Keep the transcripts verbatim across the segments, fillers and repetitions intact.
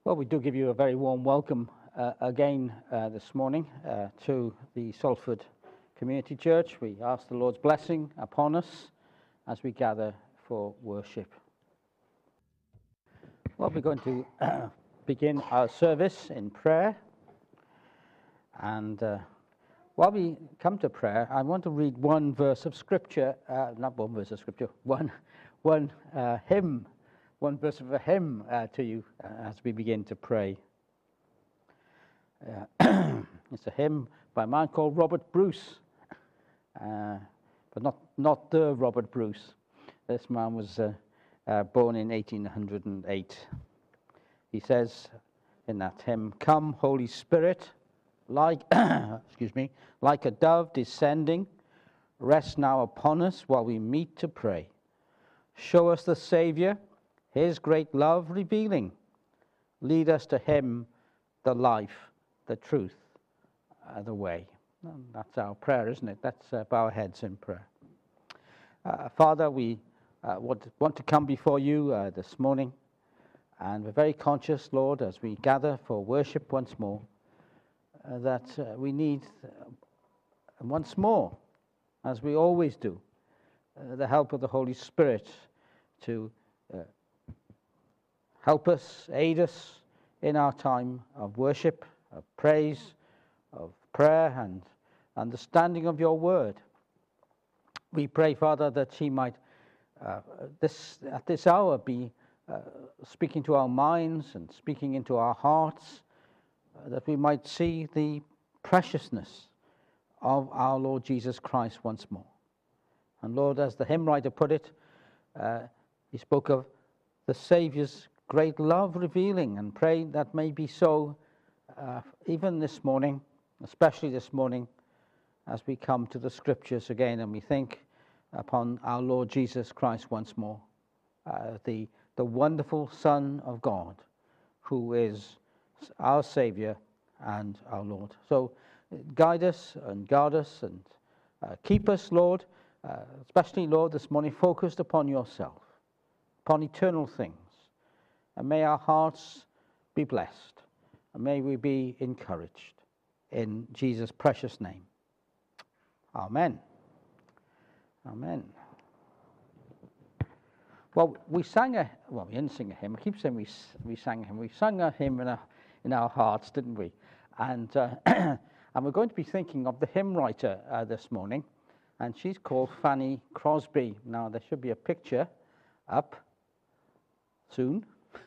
Well, we do give you a very warm welcome uh, again uh, this morning uh, to the Salford Community Church. We ask the Lord's blessing upon us as we gather for worship. Well, we're going to uh, begin our service in prayer. And uh, while we come to prayer, I want to read one verse of Scripture, uh, not one verse of Scripture, one, one uh, hymn. One verse of a hymn uh, to you uh, as we begin to pray. Uh, it's a hymn by a man called Robert Bruce, uh, but not, not the Robert Bruce. This man was uh, uh, born in eighteen oh eight. He says in that hymn, "Come, Holy Spirit, like excuse me, like a dove descending, rest now upon us while we meet to pray. Show us the Saviour, His great love revealing. Lead us to Him, the life, the truth, uh, the way." And that's our prayer, isn't it? Let's uh, bow our heads in prayer. Uh, Father, we uh, want, want to come before you uh, this morning, and we're very conscious, Lord, as we gather for worship once more, uh, that uh, we need uh, once more, as we always do, uh, the help of the Holy Spirit to uh, help us, aid us in our time of worship, of praise, of prayer, and understanding of your word. We pray, Father, that He might, uh, this at this hour, be uh, speaking to our minds and speaking into our hearts, uh, that we might see the preciousness of our Lord Jesus Christ once more. And Lord, as the hymn writer put it, uh, he spoke of the Saviour's great love revealing, and pray that may be so uh, even this morning, especially this morning, as we come to the Scriptures again and we think upon our Lord Jesus Christ once more, uh, the, the wonderful Son of God, who is our Saviour and our Lord. So guide us and guard us and uh, keep us, Lord, uh, especially, Lord, this morning focused upon yourself, upon eternal things. And may our hearts be blessed, and may we be encouraged. In Jesus' precious name. Amen. Amen. Well, we sang a, well, we didn't sing a hymn. I keep saying we we sang a hymn. We sang a hymn in our, in our hearts, didn't we? And, uh, and we're going to be thinking of the hymn writer uh, this morning, and she's called Fanny Crosby. Now, there should be a picture up soon.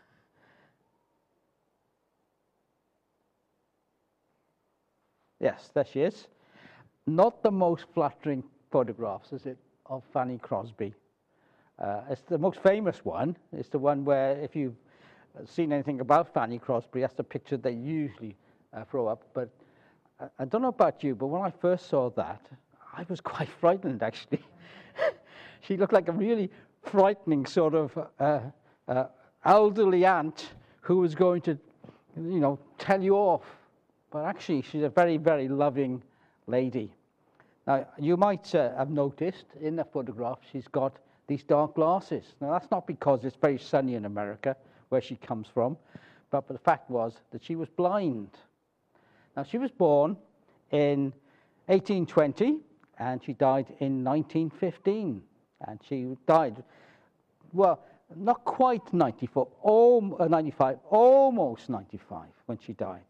Yes, there she is. Not the most flattering photographs, is it, of Fanny Crosby? Uh, it's the most famous one. It's the one where, if you've seen anything about Fanny Crosby, that's the picture they usually uh, throw up. But I, I don't know about you, but when I first saw that, I was quite frightened, actually. She looked like a really frightening sort of uh, uh, elderly aunt who was going to, you know, tell you off. But actually, she's a very, very loving lady. Now, you might uh, have noticed in the photograph, she's got these dark glasses. Now, that's not because it's very sunny in America, where she comes from, but, but the fact was that she was blind. Now, she was born in eighteen twenty, and she died in nineteen fifteen. And she died, well, not quite ninety-four, al- uh, ninety-five, almost ninety-five when she died.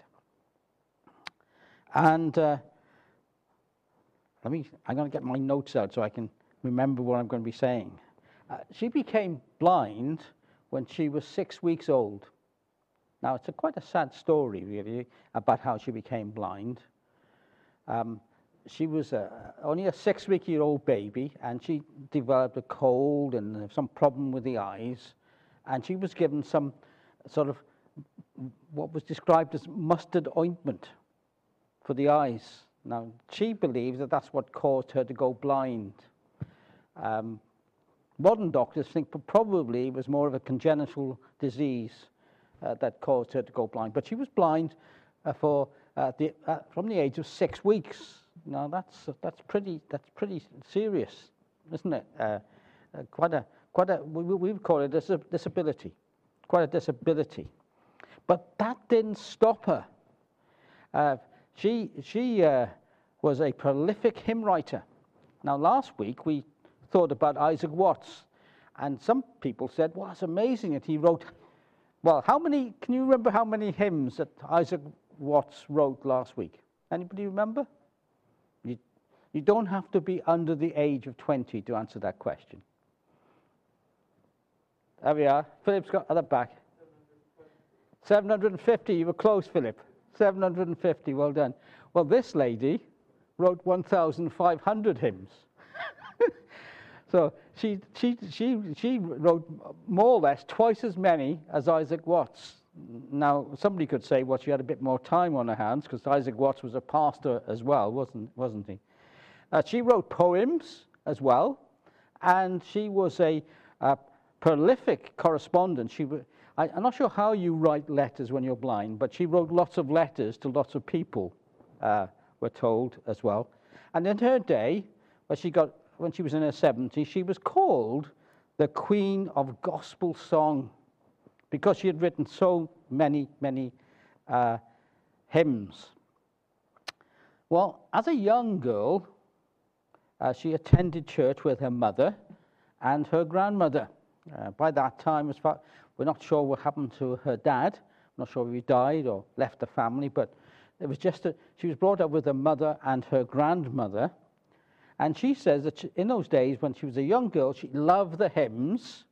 And uh, let me, I'm going to get my notes out so I can remember what I'm going to be saying. Uh, she became blind when she was six weeks old. Now, it's a quite a sad story, really, about how she became blind. Um, she was a, only a six-week-year-old baby, and she developed a cold and some problem with the eyes, and she was given some sort of what was described as mustard ointment for the eyes. Now, she believes that that's what caused her to go blind. Um, modern doctors think probably it was more of a congenital disease uh, that caused her to go blind. But she was blind uh, for uh, the, uh, from the age of six weeks. Now, that's that's pretty that's pretty serious, isn't it? Uh, uh, quite a quite a we we would call it a disability, quite a disability. But that didn't stop her. Uh, she she uh, was a prolific hymn writer. Now, last week we thought about Isaac Watts, and some people said, well, it's amazing that he wrote, well, how many, can you remember how many hymns that Isaac Watts wrote last week? Anybody remember? You, you don't have to be under the age of twenty to answer that question. There we are. Philip's got at the back. seven hundred fifty, you were close, Philip. seven hundred fifty, well done. Well, this lady wrote one thousand five hundred hymns. So she, she, she, she wrote more or less twice as many as Isaac Watts. Now, somebody could say, well, she had a bit more time on her hands because Isaac Watts was a pastor as well, wasn't, wasn't he? Uh, she wrote poems as well, and she was a, a prolific correspondent. She, I, I'm not sure how you write letters when you're blind, but she wrote lots of letters to lots of people, uh, we're told as well. And in her day, when she got when she was in her seventies, she was called the Queen of Gospel Song because she had written so many, many uh, hymns. Well, as a young girl, uh, she attended church with her mother and her grandmother. Uh, by that time, as far, we're not sure what happened to her dad. I'm not sure if he died or left the family, but it was just that she was brought up with her mother and her grandmother. And she says that she, in those days, when she was a young girl, she loved the hymns.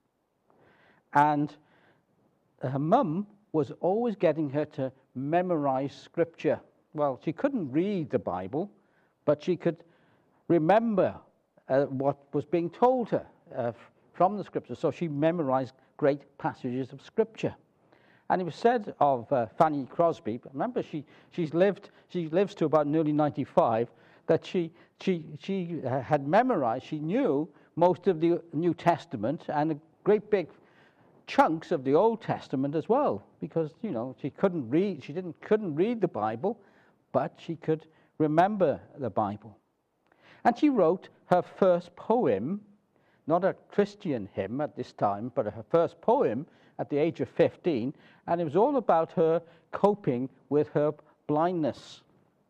And her mum was always getting her to memorize scripture. Well, she couldn't read the Bible, but she could remember uh, what was being told her uh, from the scripture. So she memorized great passages of scripture. And it was said of uh, Fanny Crosby, remember she, she's lived, she lives to about nearly ninety-five, that she, she, she uh, had memorized, she knew most of the New Testament and a great big chunks of the Old Testament as well, because, you know, she couldn't read, she didn't, couldn't read the Bible, but she could remember the Bible. And she wrote her first poem, not a Christian hymn at this time, but her first poem at the age of fifteen, and it was all about her coping with her blindness.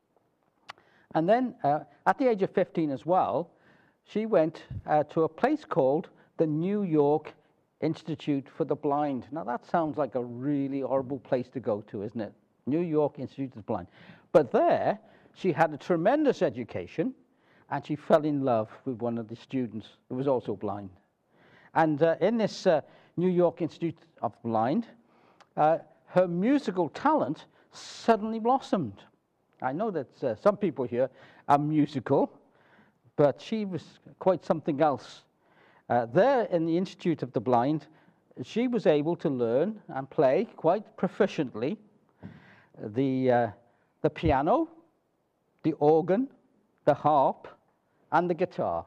And then uh, at the age of fifteen as well, she went uh, to a place called the New York Institute for the Blind. Now that sounds like a really horrible place to go to, isn't it? New York Institute of the Blind. But there, she had a tremendous education, and she fell in love with one of the students who was also blind. And uh, in this uh, New York Institute of the Blind, uh, her musical talent suddenly blossomed. I know that uh, some people here are musical, but she was quite something else. Uh, there in the Institute of the Blind, she was able to learn and play quite proficiently the, uh, the piano, the organ, the harp, and the guitar.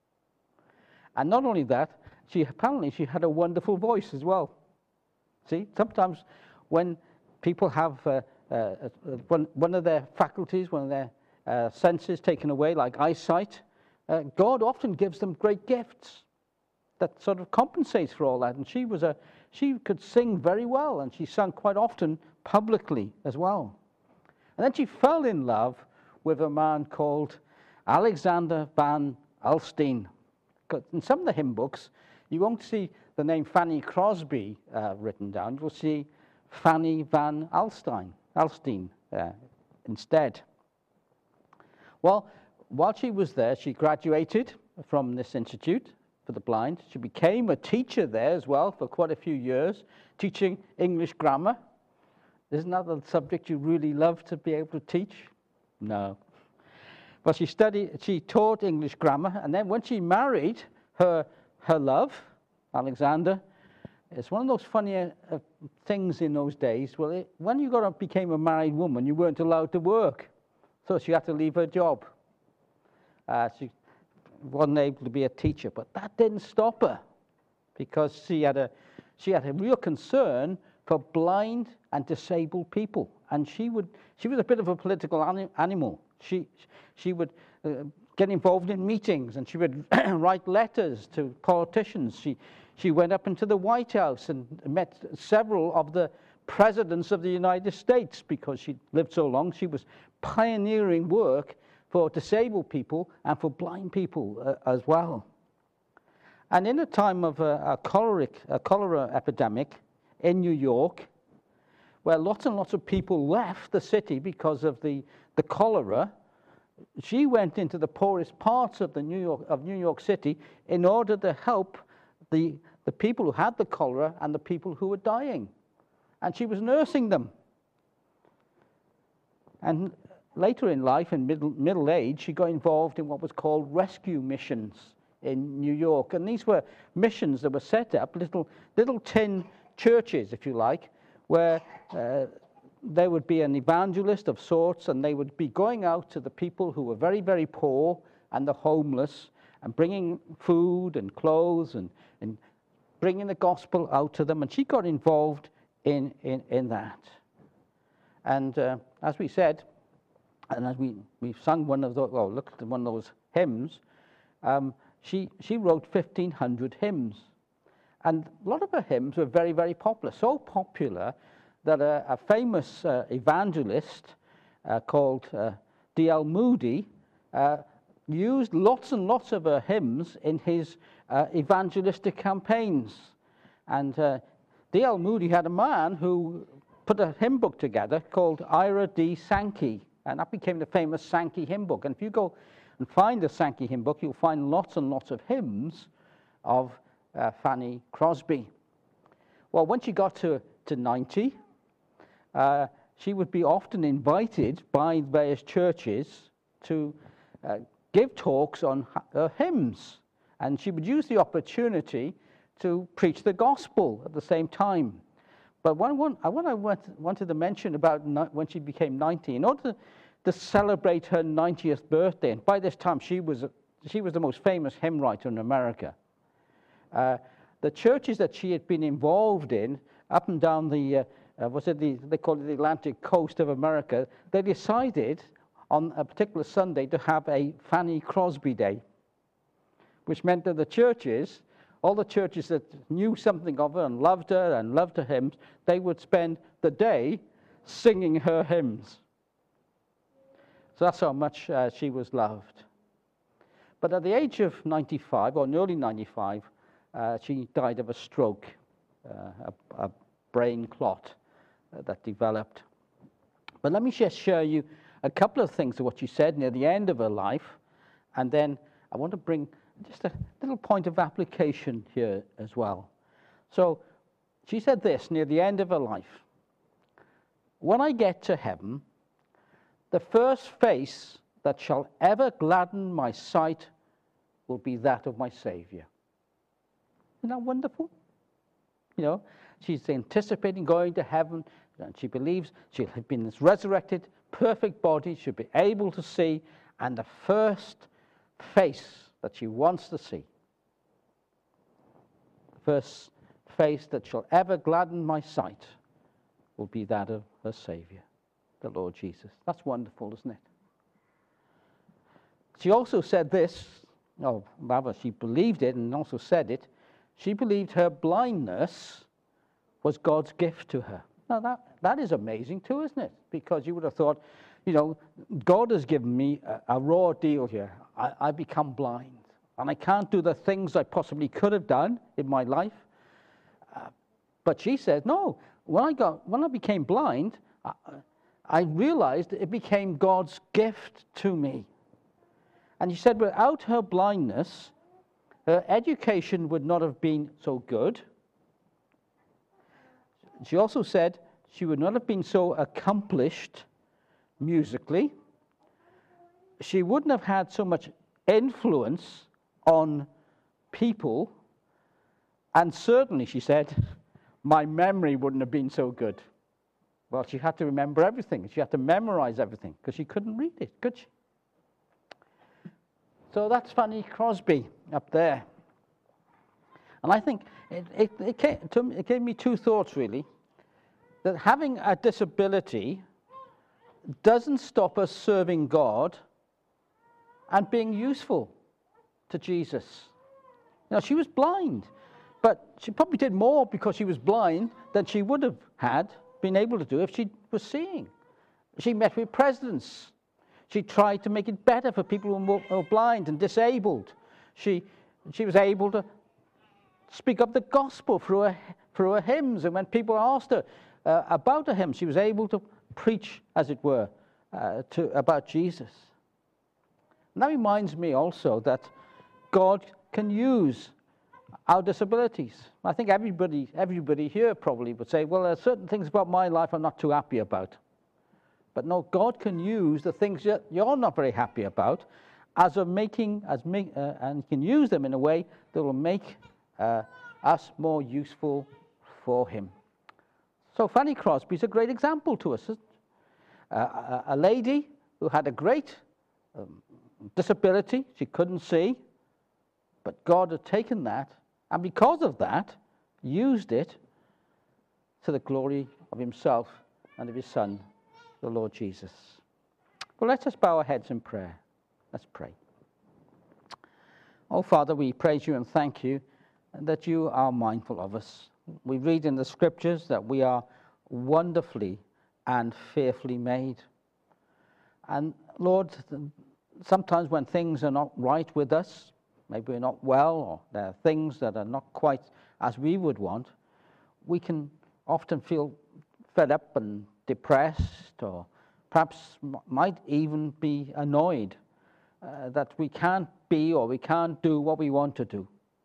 And not only that, she apparently she had a wonderful voice as well. See, sometimes when people have uh, uh, one, one of their faculties, one of their uh, senses taken away, like eyesight, uh, God often gives them great gifts that sort of compensates for all that. And she was a she could sing very well, and she sang quite often publicly as well. And then she fell in love with a man called Alexander Van Alstyne. In some of the hymn books, you won't see the name Fanny Crosby uh, written down. You'll see Fanny Van Alstyne, Alstyne uh, instead. Well, while she was there, she graduated from this institute for the blind. She became a teacher there as well for quite a few years, teaching English grammar. Isn't that the subject you really love to be able to teach? No. But she studied, she taught English grammar, and then when she married her her love, Alexander, it's one of those funny uh, things in those days. Well, it, when you got a, became a married woman, you weren't allowed to work, so she had to leave her job. Uh, she wasn't able to be a teacher, but that didn't stop her, because she had a she had a real concern for blind and disabled people, and she would she was a bit of a political anim, animal. She she would uh, get involved in meetings, and she would write letters to politicians. She she went up into the White House and met several of the presidents of the United States because she lived so long. She was pioneering work for disabled people and for blind people uh, as well. And in a time of a, a, choleric, a cholera epidemic in New York, where lots and lots of people left the city because of the, the cholera, she went into the poorest parts of, the New York, of New York City in order to help the, the people who had the cholera and the people who were dying. And she was nursing them. And later in life, in middle, middle age, she got involved in what was called rescue missions in New York. And these were missions that were set up, little, little tin churches, if you like, where uh, there would be an evangelist of sorts, and they would be going out to the people who were very, very poor and the homeless, and bringing food and clothes and, and bringing the gospel out to them. And she got involved in, in, in that. And uh, as we said, and as we, we've sung one of those, well, look at one of those hymns, um, she, she wrote fifteen hundred hymns. And a lot of her hymns were very, very popular, so popular that a, a famous uh, evangelist uh, called uh, D L Moody uh, used lots and lots of her hymns in his uh, evangelistic campaigns. And uh, D L Moody had a man who put a hymn book together called Ira D. Sankey, and that became the famous Sankey hymn book. And if you go and find the Sankey hymn book, you'll find lots and lots of hymns of uh, Fanny Crosby. Well, when she got to, to ninety, uh, she would be often invited by various churches to uh, give talks on her hymns. And she would use the opportunity to preach the gospel at the same time. But what I, want, what I want, wanted to mention about when she became ninety, in order to, to celebrate her ninetieth birthday, and by this time she was, she was the most famous hymn writer in America, uh, the churches that she had been involved in up and down the, uh, uh, was it the, they call it the Atlantic coast of America, they decided on a particular Sunday to have a Fanny Crosby Day, which meant that the churches, all the churches that knew something of her and loved her and loved her hymns, they would spend the day singing her hymns. So that's how much uh, she was loved. But at the age of ninety-five, or nearly ninety-five, uh, she died of a stroke, uh, a, a brain clot uh, that developed. But let me just share you a couple of things of what she said near the end of her life, and then I want to bring just a little point of application here as well. So she said this near the end of her life: "When I get to heaven, the first face that shall ever gladden my sight will be that of my Savior." Isn't that wonderful? You know, she's anticipating going to heaven, and she believes she'll have been this resurrected, perfect body, she'll be able to see, and the first face that she wants to see, the first face that shall ever gladden my sight, will be that of her Savior, the Lord Jesus. That's wonderful, isn't it? She also said this, oh, rather, she believed it and also said it. She believed her blindness was God's gift to her. Now, that, that is amazing too, isn't it? Because you would have thought, you know, God has given me a, a raw deal here. I, I become blind, and I can't do the things I possibly could have done in my life. Uh, but she said, no, when I, got, when I became blind, I, I realized it became God's gift to me. And she said without her blindness, her education would not have been so good. She also said she would not have been so accomplished musically. She wouldn't have had so much influence on people. And certainly, she said, my memory wouldn't have been so good. Well, she had to remember everything. She had to memorize everything because she couldn't read it, could she? So that's Fanny Crosby up there. And I think it, it, it, came, to, it gave me two thoughts, really. That having a disability doesn't stop us serving God and being useful to Jesus. You know, she was blind, but she probably did more because she was blind than she would have had been able to do if she was seeing. She met with presidents. She tried to make it better for people who were blind and disabled. She, she was able to speak up the gospel through her, through her hymns. And when people asked her uh, about a hymn, she was able to preach, as it were, uh, to, about Jesus. And that reminds me also that God can use our disabilities. I think everybody, everybody here probably would say, well, there are certain things about my life I'm not too happy about. But no, God can use the things that you're not very happy about as a making, as make, uh, and can use them in a way that will make uh, us more useful for Him. So Fanny Crosby is a great example to us. Uh, a, a lady who had a great um, disability, she couldn't see, but God had taken that, and because of that, used it to the glory of Himself and of His Son, the Lord Jesus. Well, let us bow our heads in prayer. Let's pray. Oh, Father, we praise You and thank You that You are mindful of us. We read in the Scriptures that we are wonderfully and fearfully made. And Lord, sometimes when things are not right with us, maybe we're not well, or there are things that are not quite as we would want, we can often feel fed up and depressed, or perhaps m- might even be annoyed uh, that we can't be or we can't do what we want to do.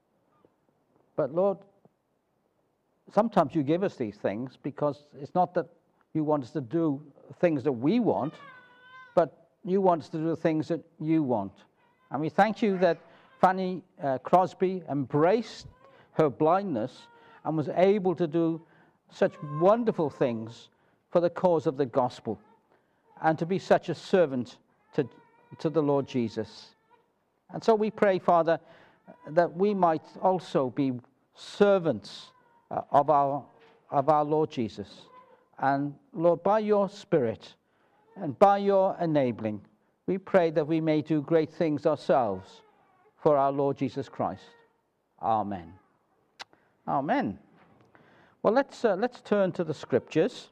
But Lord, sometimes You give us these things because it's not that You want us to do things that we want, but You want us to do the things that You want. And we thank You that Fanny uh, Crosby embraced her blindness and was able to do such wonderful things for the cause of the gospel, and to be such a servant to, to the Lord Jesus. And so we pray, Father, that we might also be servants uh, of our of our Lord Jesus. And Lord, by Your Spirit and by Your enabling, we pray that we may do great things ourselves for our Lord Jesus Christ. Amen. Amen. Well, let's uh, let's turn to the Scriptures.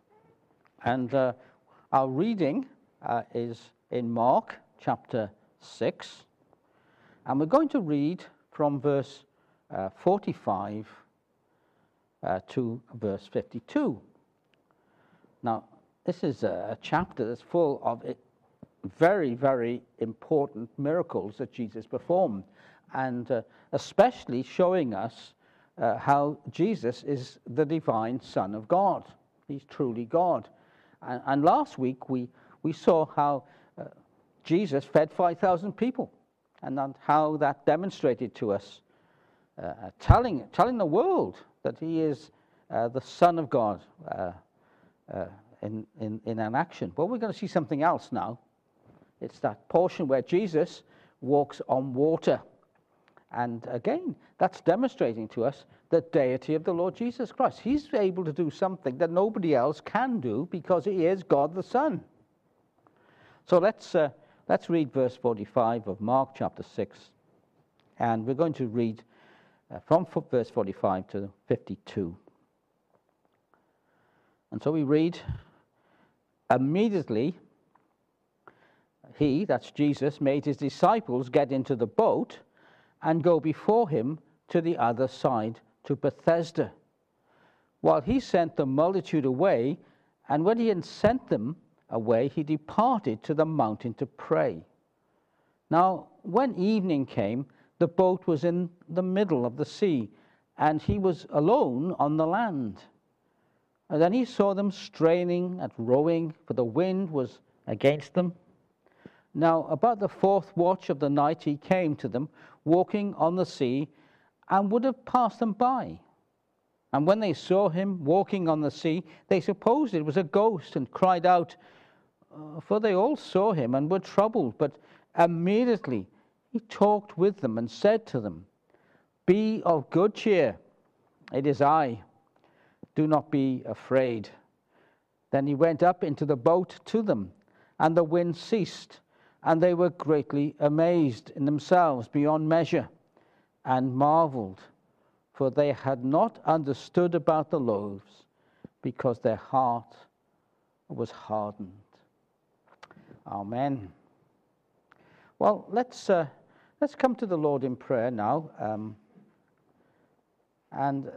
And uh, our reading uh, is in Mark chapter six. And we're going to read from verse uh, forty-five uh, to verse fifty-two. Now, this is a chapter that's full of very, very important miracles that Jesus performed, and uh, especially showing us uh, how Jesus is the divine Son of God. He's truly God. And, and last week we, we saw how uh, Jesus fed five thousand people, and then how that demonstrated to us, uh, telling, telling the world that He is uh, the Son of God uh, uh, in, in, in an action. But we're going to see something else now. It's that portion where Jesus walks on water. And again, that's demonstrating to us the deity of the Lord Jesus Christ. He's able to do something that nobody else can do because He is God the Son. So let's uh, let's read verse forty-five of Mark chapter six. And we're going to read uh, from verse forty-five to fifty-two. And so we read, immediately He, that's Jesus, made His disciples get into the boat and go before Him to the other side, to Bethesda, while He sent the multitude away. And when He had sent them away, He departed to the mountain to pray. Now, when evening came, the boat was in the middle of the sea, and He was alone on the land. And then He saw them straining at rowing, for the wind was against them. Now, about the fourth watch of the night, He came to them, walking on the sea, and would have passed them by. And when they saw Him walking on the sea, they supposed it was a ghost, and cried out, uh, for they all saw Him and were troubled. But immediately He talked with them and said to them, "Be of good cheer, it is I, do not be afraid." Then He went up into the boat to them, and the wind ceased, and they were greatly amazed in themselves beyond measure, and marveled, for they had not understood about the loaves, because their heart was hardened. Amen. Well, let's uh, let's come to the Lord in prayer now, um, and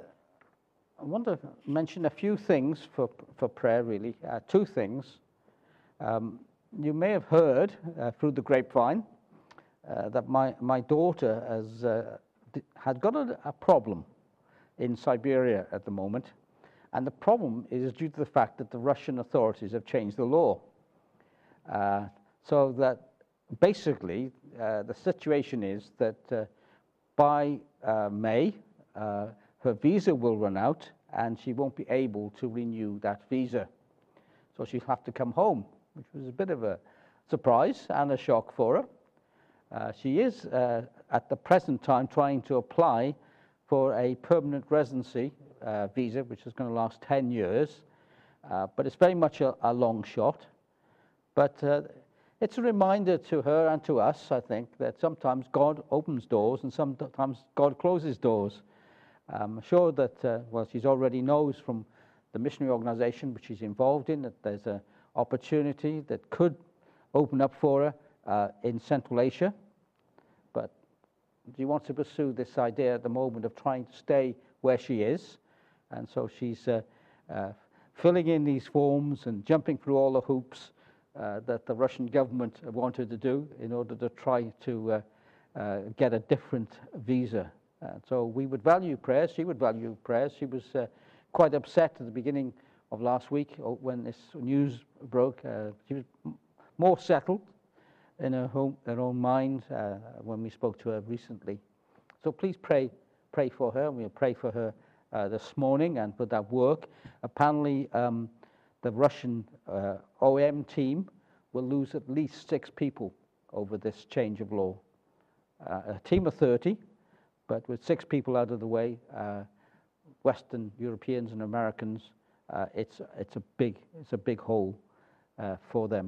I want to mention a few things for for prayer. Really, uh, two things. Um, you may have heard uh, through the grapevine uh, that my my daughter has uh, had got a, a problem in Siberia at the moment, and the problem is due to the fact that the Russian authorities have changed the law, uh, so that. Basically, uh, the situation is that uh, by uh, May, uh, her visa will run out and she won't be able to renew that visa. So she'll have to come home, which was a bit of a surprise and a shock for her. Uh, she is, uh, at the present time, trying to apply for a permanent residency uh, visa, which is going to last ten years, uh, but it's very much a, a long shot. But uh, it's a reminder to her and to us, I think, that sometimes God opens doors and sometimes God closes doors. I'm sure that, uh, well, she already knows from the missionary organization which she's involved in that there's an opportunity that could open up for her uh, in Central Asia. But she wants to pursue this idea at the moment of trying to stay where she is. And so she's uh, uh, filling in these forms and jumping through all the hoops Uh, that the Russian government wanted to do in order to try to uh, uh, get a different visa. Uh, so we would value prayers. She would value prayers. She was uh, quite upset at the beginning of last week when this news broke. Uh, she was m- more settled in her, home, her own mind uh, when we spoke to her recently. So please pray, pray for her. We'll pray for her uh, this morning and for that work. Apparently, um, the Russian uh, O M team will lose at least six people over this change of law. Uh, a team of thirty, but with six people out of the way, uh, Western Europeans and Americans, uh, it's it's a big it's a big hole uh, for them.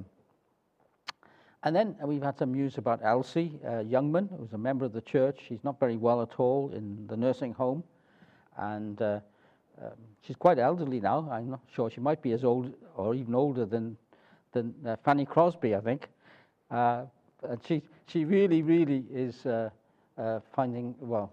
And then we've had some news about Elsie uh, Youngman, who's a member of the church. She's not very well at all in the nursing home, and uh, Um, she's quite elderly now. I'm not sure. She might be as old or even older than than uh, Fanny Crosby, I think. Uh, and she she really, really is uh, uh, finding, well,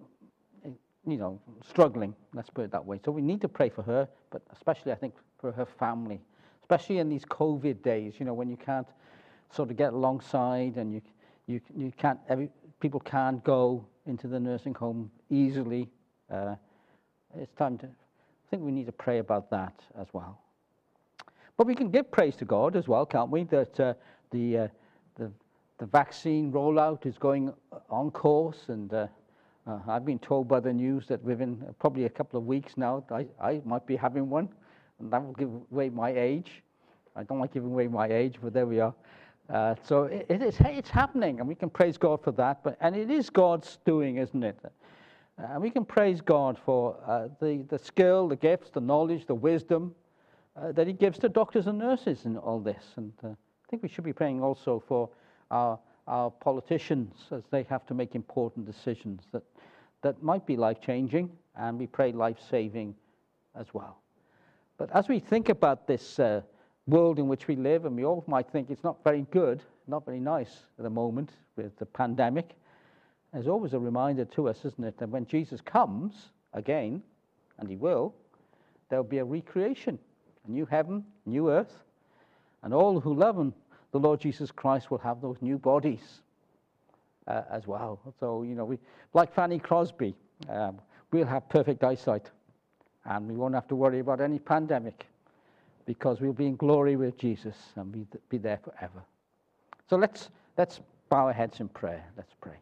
you know, struggling. Let's put it that way. So we need to pray for her, but especially, I think, for her family, especially in these COVID days. You know, when you can't sort of get alongside and you you you can't. Every, people can't go into the nursing home easily. Uh, It's time to, I think we need to pray about that as well. But we can give praise to God as well, can't we? That uh, the, uh, the the vaccine rollout is going on course, and uh, uh, I've been told by the news that within probably a couple of weeks now, I, I might be having one, and that will give away my age. I don't like giving away my age, but there we are. Uh, so it, it is, it's happening, and we can praise God for that. But and it is God's doing, isn't it? And uh, we can praise God for uh, the, the skill, the gifts, the knowledge, the wisdom uh, that he gives to doctors and nurses in all this. And uh, I think we should be praying also for our, our politicians as they have to make important decisions that, that might be life-changing, and we pray life-saving as well. But as we think about this uh, world in which we live, and we all might think it's not very good, not very nice at the moment with the pandemic, there's always a reminder to us, isn't it, that when Jesus comes again, and he will, there'll be a recreation, a new heaven, new earth, and all who love him, the Lord Jesus Christ, will have those new bodies uh, as well. So, you know, we, like Fanny Crosby, um, we'll have perfect eyesight, and we won't have to worry about any pandemic, because we'll be in glory with Jesus and be, be there forever. So let's, let's bow our heads in prayer. Let's pray.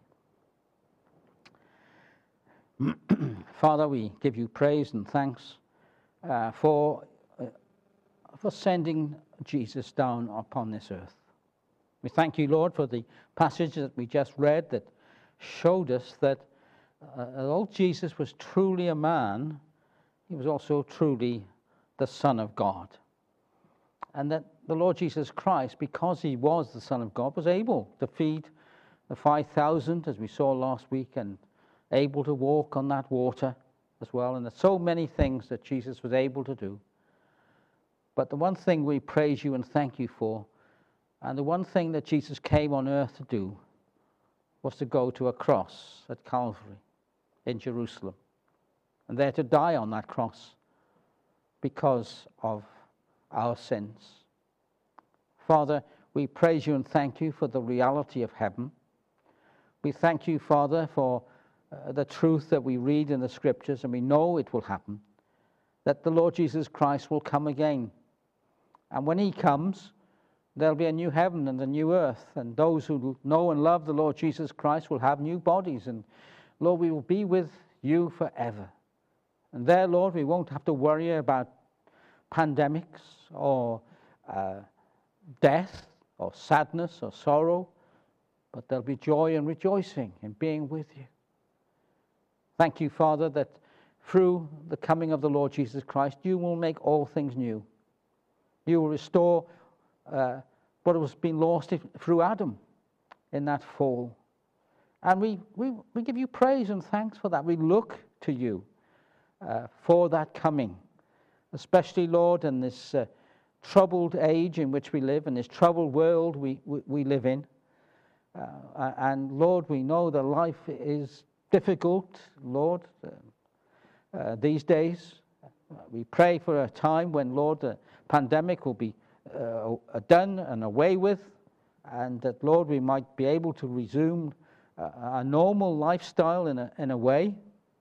Father, we give you praise and thanks uh, for, uh, for sending Jesus down upon this earth. We thank you, Lord, for the passage that we just read that showed us that uh, although Jesus was truly a man, he was also truly the Son of God. And that the Lord Jesus Christ, because he was the Son of God, was able to feed the five thousand, as we saw last week, and able to walk on that water as well. And there's so many things that Jesus was able to do. But the one thing we praise you and thank you for, and the one thing that Jesus came on earth to do, was to go to a cross at Calvary in Jerusalem, and there to die on that cross because of our sins. Father, we praise you and thank you for the reality of heaven. We thank you, Father, for uh, the truth that we read in the Scriptures, and we know it will happen, that the Lord Jesus Christ will come again. And when he comes, there'll be a new heaven and a new earth, and those who know and love the Lord Jesus Christ will have new bodies, and Lord, we will be with you forever. And there, Lord, we won't have to worry about pandemics or uh, death or sadness or sorrow, but there'll be joy and rejoicing in being with you. Thank you, Father, that through the coming of the Lord Jesus Christ, you will make all things new. You will restore uh, what has been lost through Adam in that fall. And we, we, we give you praise and thanks for that. We look to you uh, for that coming, especially, Lord, in this uh, troubled age in which we live, in this troubled world we, we, we live in. Uh, and, Lord, we know that life is difficult, Lord, uh, uh, these days. We pray for a time when, Lord, the pandemic will be uh, done and away with, and that, Lord, we might be able to resume uh, a normal lifestyle in a, in a way.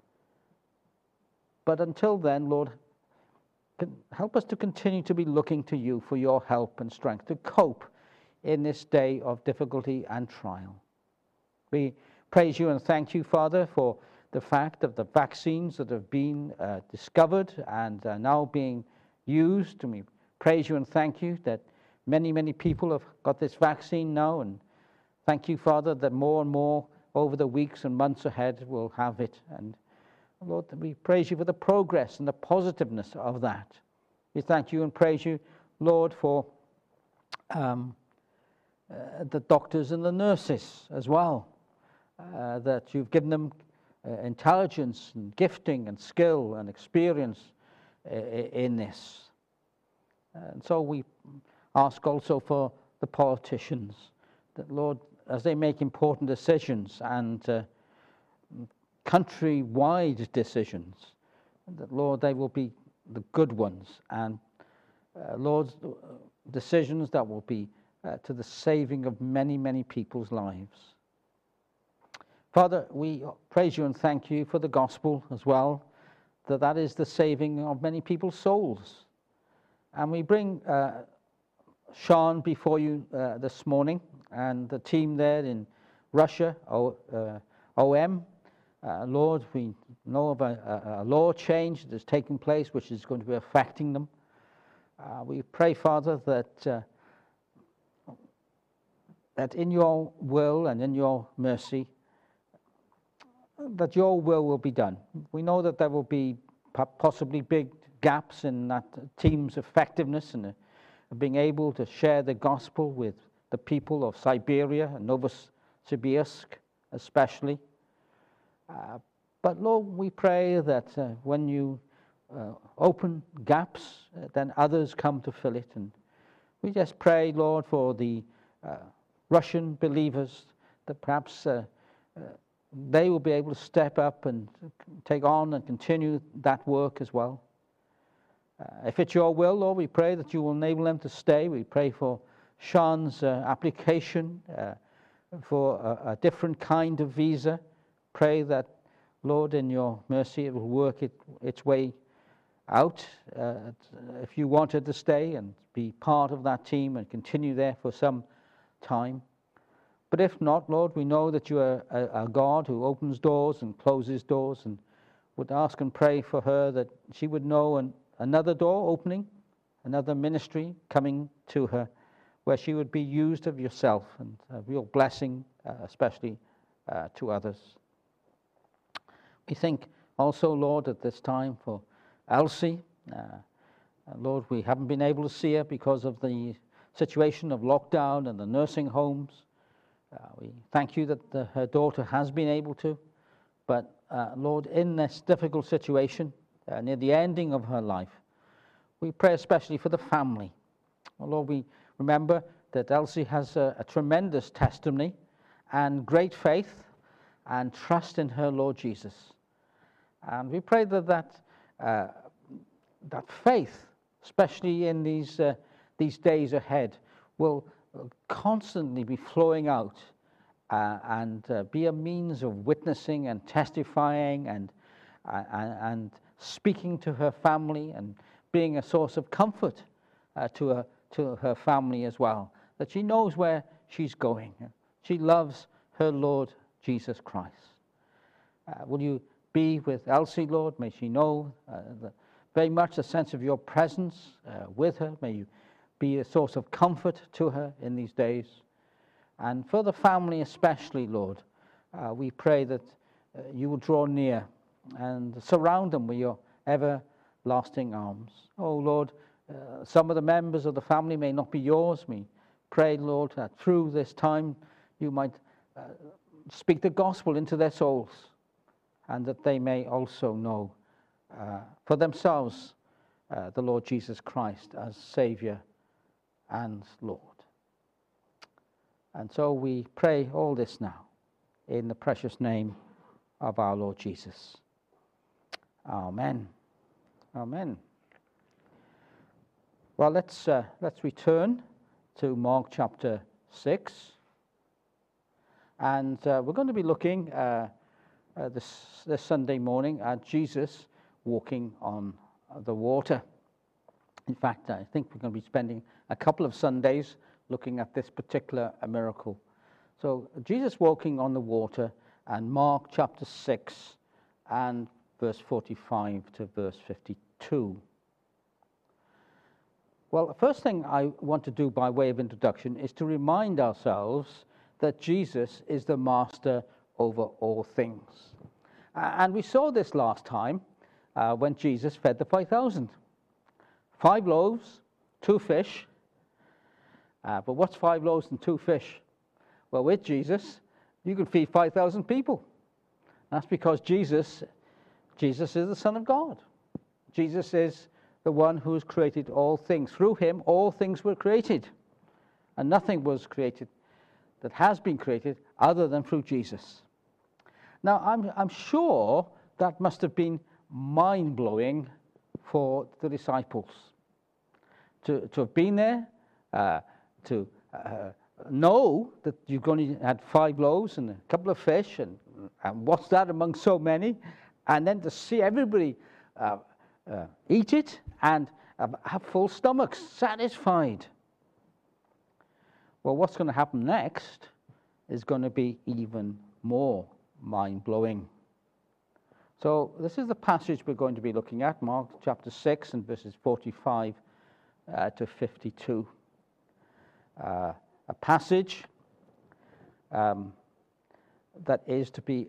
But until then, Lord, help us to continue to be looking to you for your help and strength to cope in this day of difficulty and trial. We praise you and thank you, Father, for the fact of the vaccines that have been uh, discovered and are now being used. And we praise you and thank you that many, many people have got this vaccine now. And thank you, Father, that more and more over the weeks and months ahead will have it. And Lord, we praise you for the progress and the positiveness of that. We thank you and praise you, Lord, for um, uh, the doctors and the nurses as well, uh, that you've given them uh, intelligence and gifting and skill and experience uh, in this. And so we ask also for the politicians, that, Lord, as they make important decisions and uh, country-wide decisions, that, Lord, they will be the good ones, and uh, Lord, decisions that will be uh, to the saving of many, many people's lives. Father, we praise you and thank you for the gospel as well, that that is the saving of many people's souls. And we bring uh, Sean before you uh, this morning, and the team there in Russia, o, uh, O M. Uh, Lord, we know of a, a, a law change that is taking place, which is going to be affecting them. Uh, we pray, Father, that uh, that in your will and in your mercy, that your will will be done. We know that there will be possibly big gaps in that team's effectiveness and uh, being able to share the gospel with the people of Siberia and Novosibirsk especially. Uh, but Lord, we pray that uh, when you uh, open gaps, uh, then others come to fill it. And we just pray, Lord, for the uh, Russian believers, that perhaps uh, uh, they will be able to step up and take on and continue that work as well. Uh, if it's your will, Lord, we pray that you will enable them to stay. We pray for Sean's uh, application uh, for a, a different kind of visa. Pray that, Lord, in your mercy, it will work it, its way out. Uh, if you wanted to stay and be part of that team and continue there for some time. But if not, Lord, we know that you are a, a God who opens doors and closes doors, and would ask and pray for her that she would know an, another door opening, another ministry coming to her, where she would be used of yourself and a real blessing, uh, especially uh, to others. We think also, Lord, at this time for Elsie. Uh, Lord, we haven't been able to see her because of the situation of lockdown and the nursing homes. Uh, we thank you that the, her daughter has been able to. But, uh, Lord, in this difficult situation, uh, near the ending of her life, We pray especially for the family. Oh, Lord, we remember that Elsie has a, a tremendous testimony and great faith and trust in her Lord Jesus. And we pray that that, uh, that faith, especially in these, uh, these days ahead, will constantly be flowing out uh, and uh, be a means of witnessing and testifying and, uh, and, and speaking to her family and being a source of comfort uh, to, her, to her family as well, that she knows where she's going. She loves her Lord Jesus Christ. Uh, will you be with Elsie, Lord? May she know uh, the, very much the sense of your presence uh, with her. May you be a source of comfort to her in these days. And for the family especially, Lord, uh, we pray that uh, you will draw near and surround them with your everlasting arms. Oh, Lord, uh, some of the members of the family may not be yours. We pray, Lord, that through this time you might uh, speak the gospel into their souls, and that they may also know uh, for themselves uh, the Lord Jesus Christ as Savior and Lord. And so we pray all this now in the precious name of our Lord Jesus. Amen. Amen. Well, let's uh, let's return to Mark chapter six, and uh, we're going to be looking uh, uh, this this Sunday morning at Jesus walking on the water. In fact, I think we're going to be spending a couple of Sundays looking at this particular miracle. So Jesus walking on the water, and Mark chapter six and verse forty-five to verse fifty-two. Well, the first thing I want to do by way of introduction is to remind ourselves that Jesus is the master over all things. And we saw this last time uh, when Jesus fed the five thousand. Five loaves, two fish. Uh, but what's five loaves and two fish? Well, with Jesus, you can feed five thousand people. That's because Jesus, Jesus is the Son of God. Jesus is the one who has created all things. Through him, all things were created. And nothing was created that has been created other than through Jesus. Now, I'm, I'm sure that must have been mind-blowing for the disciples. To, to have been there, uh, to uh, know that you've only had five loaves and a couple of fish, and, and what's that among so many, and then to see everybody uh, uh, eat it and uh, have full stomachs, satisfied. Well, what's going to happen next is going to be even more mind-blowing. So this is the passage we're going to be looking at, Mark chapter six and verses forty-five uh, to fifty-two. Uh, a passage um, that is to be,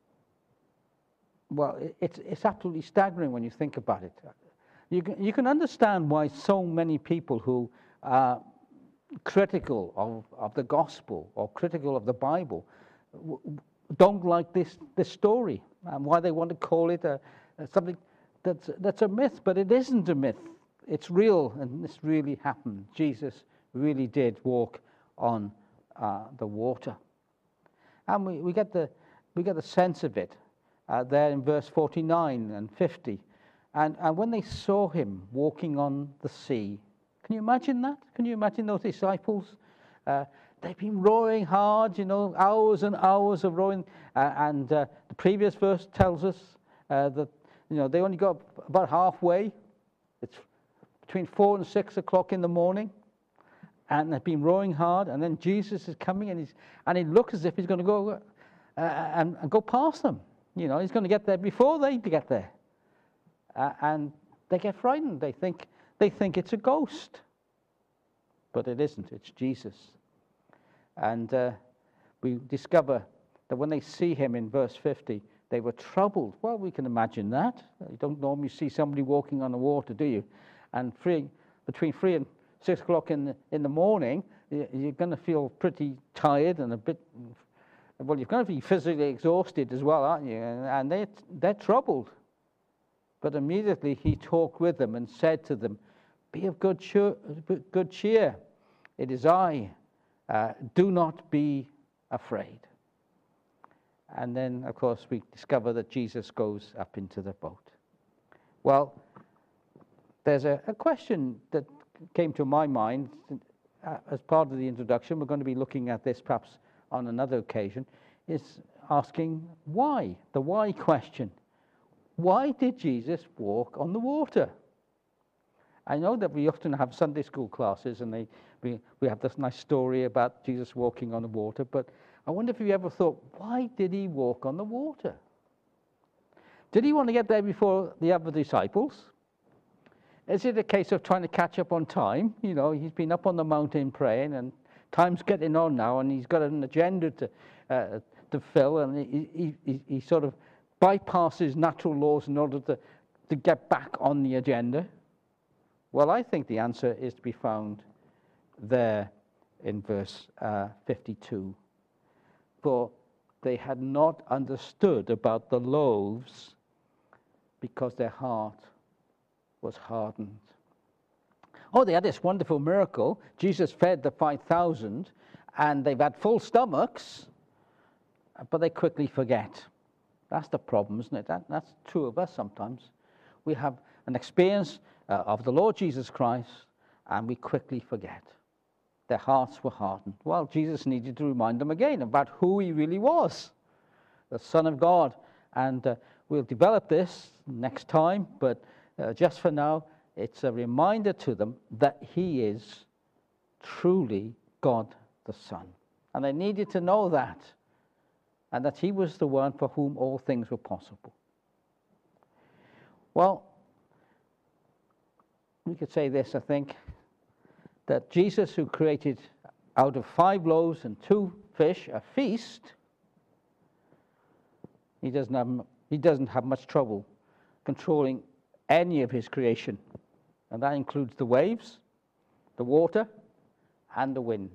well, it, it's, it's absolutely staggering when you think about it. You can, you can understand why so many people who are critical of, of the gospel or critical of the Bible w- don't like this, this story, and why they want to call it a, a something that's, that's a myth, but it isn't a myth. It's real, and this really happened. Jesus really did walk on uh, the water. And we, we, get the, we get the sense of it uh, there in verse forty-nine and fifty. And, and when they saw him walking on the sea, can you imagine that? Can you imagine those disciples? Uh, they've been rowing hard, you know, hours and hours of rowing. Uh, and uh, the previous verse tells us uh, that, you know, they only got about halfway. It's between four and six o'clock in the morning. And they've been rowing hard, and then Jesus is coming, and he's and he looks as if he's going to go uh, and, and go past them. You know, he's going to get there before they get there, uh, and they get frightened. They think they think it's a ghost, but it isn't. It's Jesus. And uh, we discover that when they see him in verse fifty, they were troubled. Well, we can imagine that. You don't normally see somebody walking on the water, do you? And three, between three and six o'clock in the, in the morning, you're going to feel pretty tired and a bit, well, you're going to be physically exhausted as well, aren't you? And they, they're troubled. But immediately he talked with them and said to them, Be of good cheer. Good cheer. It is I. Uh, do not be afraid. And then, of course, we discover that Jesus goes up into the boat. Well, there's a, a question that came to my mind uh, as part of the introduction. We're going to be looking at this perhaps on another occasion, is asking why, the why question. Why did Jesus walk on the water? I know that we often have Sunday school classes and they, we, we have this nice story about Jesus walking on the water, but I wonder if you ever thought, why did he walk on the water? Did he want to get there before the other disciples? Is it a case of trying to catch up on time? You know, he's been up on the mountain praying and time's getting on now and he's got an agenda to uh, to fill, and he, he, he sort of bypasses natural laws in order to, to get back on the agenda. Well, I think the answer is to be found there in verse uh, fifty-two. For they had not understood about the loaves because their heart was hardened. Oh, they had this wonderful miracle. Jesus fed the five thousand, and they've had full stomachs, but they quickly forget. That's the problem, isn't it? That, that's true of us sometimes. We have an experience uh, of the Lord Jesus Christ, and we quickly forget. Their hearts were hardened. Well, Jesus needed to remind them again about who he really was, the Son of God. And uh, we'll develop this next time, but uh, just for now, it's a reminder to them that he is truly God the Son. And they needed to know that, and that he was the one for whom all things were possible. Well, we could say this, I think, that Jesus, who created out of five loaves and two fish a feast, he doesn't have, he doesn't have much trouble controlling any of his creation. And that includes the waves, the water, and the wind.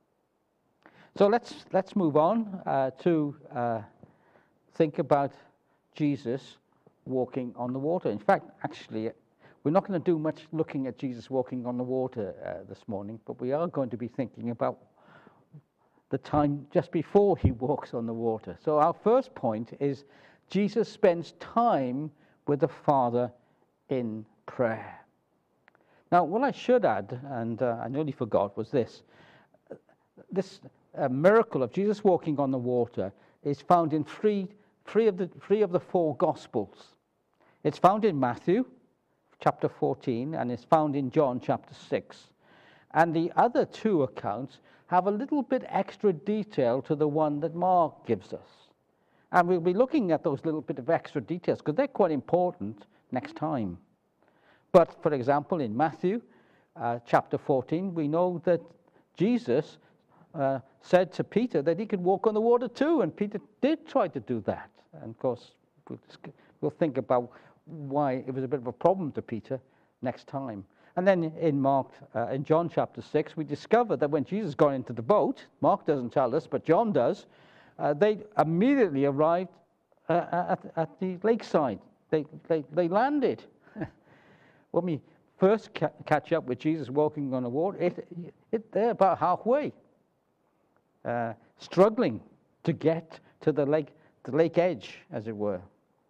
So let's let's move on uh, to uh, think about Jesus walking on the water. In fact, actually, we're not going to do much looking at Jesus walking on the water uh, this morning, but we are going to be thinking about the time just before he walks on the water. So our first point is Jesus spends time with the Father in prayer. Now, what I should add, and uh, I nearly forgot, was this. This uh, miracle of Jesus walking on the water is found in three, three, of the, three of the four Gospels. It's found in Matthew, chapter fourteen, and it's found in John, chapter six. And the other two accounts have a little bit extra detail to the one that Mark gives us. And we'll be looking at those little bit of extra details because they're quite important next time. But, for example, in Matthew uh, chapter fourteen, we know that Jesus uh, said to Peter that he could walk on the water too, and Peter did try to do that. And, of course, we'll, we'll think about why it was a bit of a problem to Peter next time. And then in Mark, uh, in John chapter six, we discover that when Jesus got into the boat, Mark doesn't tell us, but John does, uh, they immediately arrived uh, at, at the lakeside. They, they, they landed. When we first ca- catch up with Jesus walking on the water, it, it, they're about halfway, uh, struggling to get to the lake, the lake edge, as it were.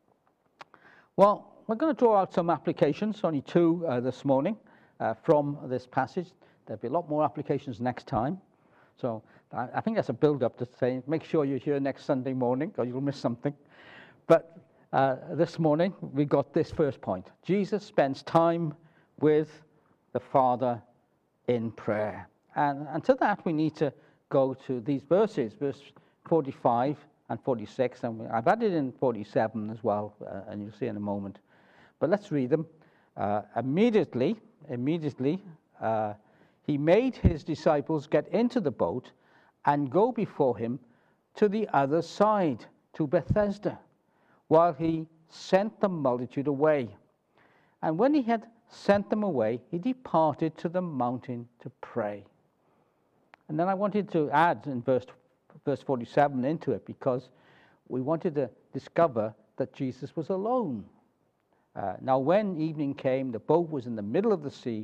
Well, we're going to draw out some applications, only two uh, this morning, uh, from this passage. There'll be a lot more applications next time. So I, I think that's a build-up to say, make sure you're here next Sunday morning, or you'll miss something. But uh, this morning, we got this first point. Jesus spends time with the Father in prayer. And, and to that, we need to go to these verses, verse forty-five and forty-six, and I've added in forty-seven as well, uh, and you'll see in a moment. But let's read them. Uh, immediately, immediately, uh, he made his disciples get into the boat and go before him to the other side, to Bethesda, while he sent the multitude away. And when he had sent them away, he departed to the mountain to pray. And then I wanted to add in verse verse forty-seven into it, because we wanted to discover that Jesus was alone. Uh, now when evening came, the boat was in the middle of the sea,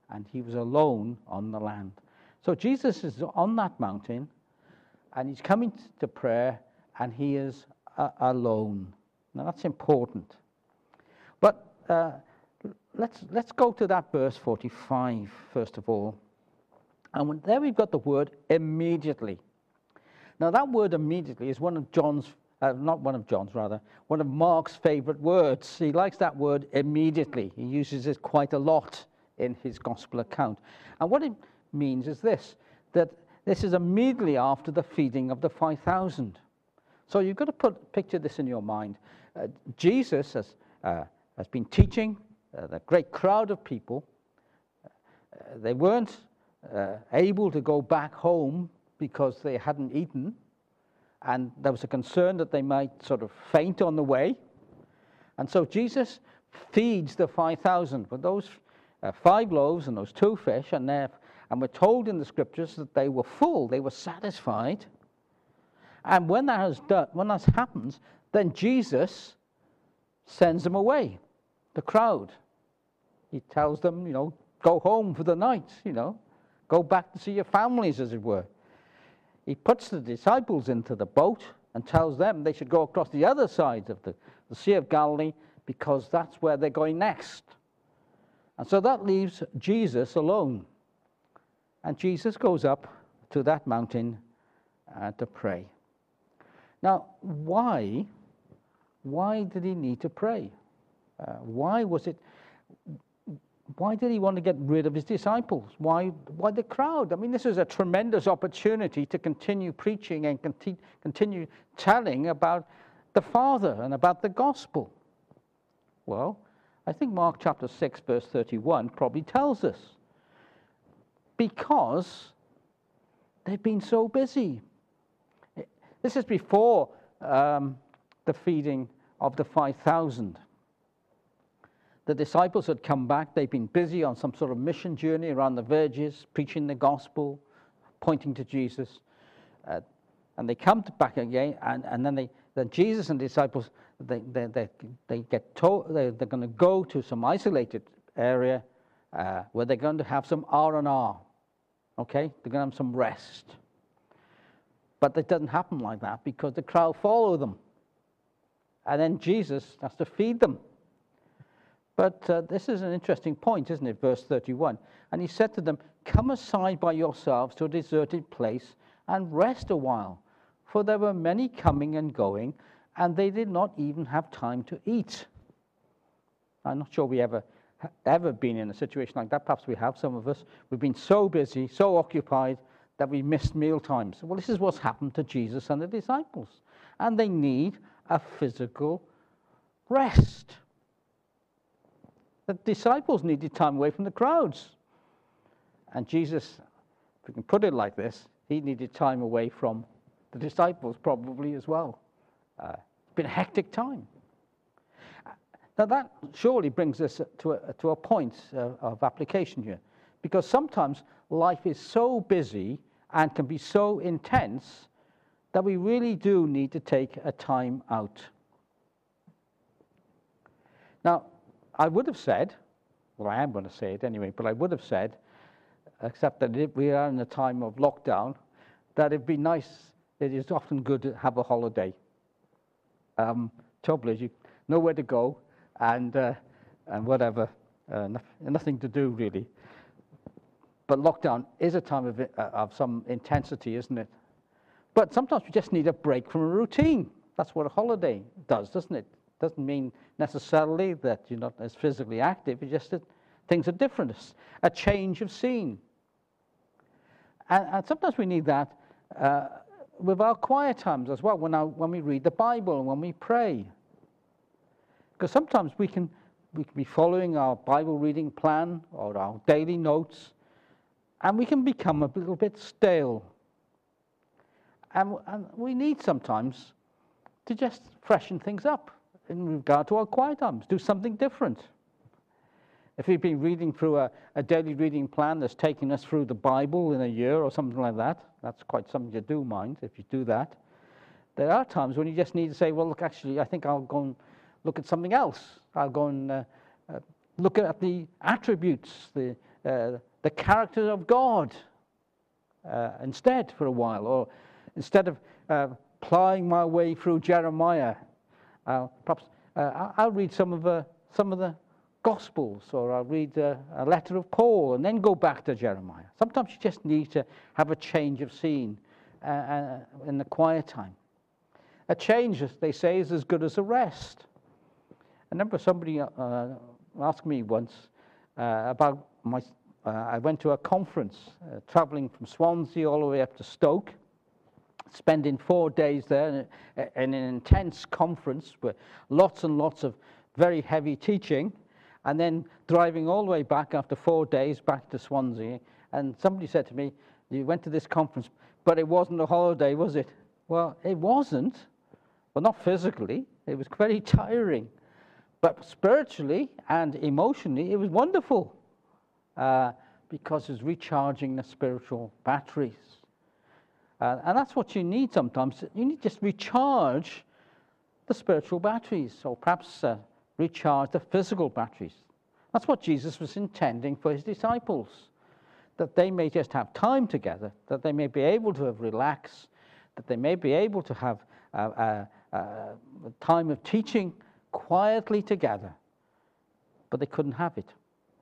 and he was alone on the land. So Jesus is on that mountain, and he's coming to prayer, and he is uh, alone. Now that's important. But uh, let's let's go to that verse forty-five first of all. And when, there we've got the word immediately. Now that word immediately is one of John's, uh, not one of John's rather, one of Mark's favorite words. He likes that word immediately. He uses it quite a lot in his gospel account. And what it means is this, that this is immediately after the feeding of the five thousand. So you've got to put picture this in your mind. Uh, Jesus has, uh, has been teaching uh, the great crowd of people. Uh, they weren't uh, able to go back home because they hadn't eaten, and there was a concern that they might sort of faint on the way. And so Jesus feeds the five thousand with those uh, five loaves and those two fish, and, and we're told in the scriptures that they were full, they were satisfied. And when that has done, when that happens, then Jesus sends them away, the crowd. He tells them, you know, go home for the night, you know, go back to see your families, as it were. He puts the disciples into the boat and tells them they should go across the other side of the, the Sea of Galilee, because that's where they're going next. And so that leaves Jesus alone. And Jesus goes up to that mountain uh, to pray. Now, why, why did he need to pray? Uh, why was it, why did he want to get rid of his disciples? Why, why the crowd? I mean, this is a tremendous opportunity to continue preaching and conti- continue telling about the Father and about the gospel. Well, I think Mark chapter six, verse thirty-one probably tells us. Because they've been so busy. This is before um, the feeding of the five thousand. The disciples had come back. They'd been busy on some sort of mission journey around the villages, preaching the gospel, pointing to Jesus. Uh, and they come to back again, and, and then they, then Jesus and the disciples, they, they, they, they get told they, they're going to go to some isolated area uh, where they're going to have some R and R. Okay? They're going to have some rest. But it doesn't happen like that, because the crowd follow them. And then Jesus has to feed them. But uh, this is an interesting point, isn't it? Verse thirty-one. And he said to them, come aside by yourselves to a deserted place and rest a while. For there were many coming and going, and they did not even have time to eat. I'm not sure we ever ever been in a situation like that. Perhaps we have, some of us. We've been so busy, so occupied, that we missed meal times. Well, this is what's happened to Jesus and the disciples. And they need a physical rest. The disciples needed time away from the crowds. And Jesus, if we can put it like this, he needed time away from the disciples probably as well. Uh, it's been a hectic time. Now that surely brings us to a, to a point uh, of application here. Because sometimes life is so busy and can be so intense that we really do need to take a time out. Now, I would have said, well, I am going to say it anyway, but I would have said, except that if we are in a time of lockdown, that it'd be nice, it is often good to have a holiday. Um, trouble is, you know where to go, and uh, and whatever, uh, nothing to do really. But lockdown is a time of, uh, of some intensity, isn't it? But sometimes we just need a break from a routine. That's what a holiday does, doesn't it? Doesn't mean necessarily that you're not as physically active. It's just that things are different. A change of scene. And, and sometimes we need that uh, with our quiet times as well, when, our, when we read the Bible and when we pray. Because sometimes we can, we can be following our Bible reading plan or our daily notes, and we can become a little bit stale. And, and we need sometimes to just freshen things up in regard to our quiet times, do something different. If we've been reading through a, a daily reading plan that's taking us through the Bible in a year or something like that, that's quite something to do, mind, if you do that. There are times when you just need to say, well, look, actually, I think I'll go and look at something else. I'll go and uh, uh, look at the attributes, the uh, the character of God uh, instead for a while, or instead of uh, ploughing my way through Jeremiah, uh, perhaps uh, I'll read some of the some of the Gospels, or I'll read uh, a letter of Paul, and then go back to Jeremiah. Sometimes you just need to have a change of scene uh, uh, in the quiet time. A change, as they say, is as good as a rest. I remember somebody uh, asked me once uh, about my. Uh, I went to a conference, uh, travelling from Swansea all the way up to Stoke, spending four days there in, in an intense conference with lots and lots of very heavy teaching, and then driving all the way back after four days back to Swansea. And somebody said to me, "You went to this conference, but it wasn't a holiday, was it?" Well, it wasn't. Well, not physically. It was very tiring. But spiritually and emotionally, it was wonderful uh, because it's recharging the spiritual batteries. Uh, and that's what you need sometimes. You need to just recharge the spiritual batteries, or perhaps uh, recharge the physical batteries. That's what Jesus was intending for his disciples, that they may just have time together, that they may be able to have relax, that they may be able to have a, a, a time of teaching quietly together, but they couldn't have it.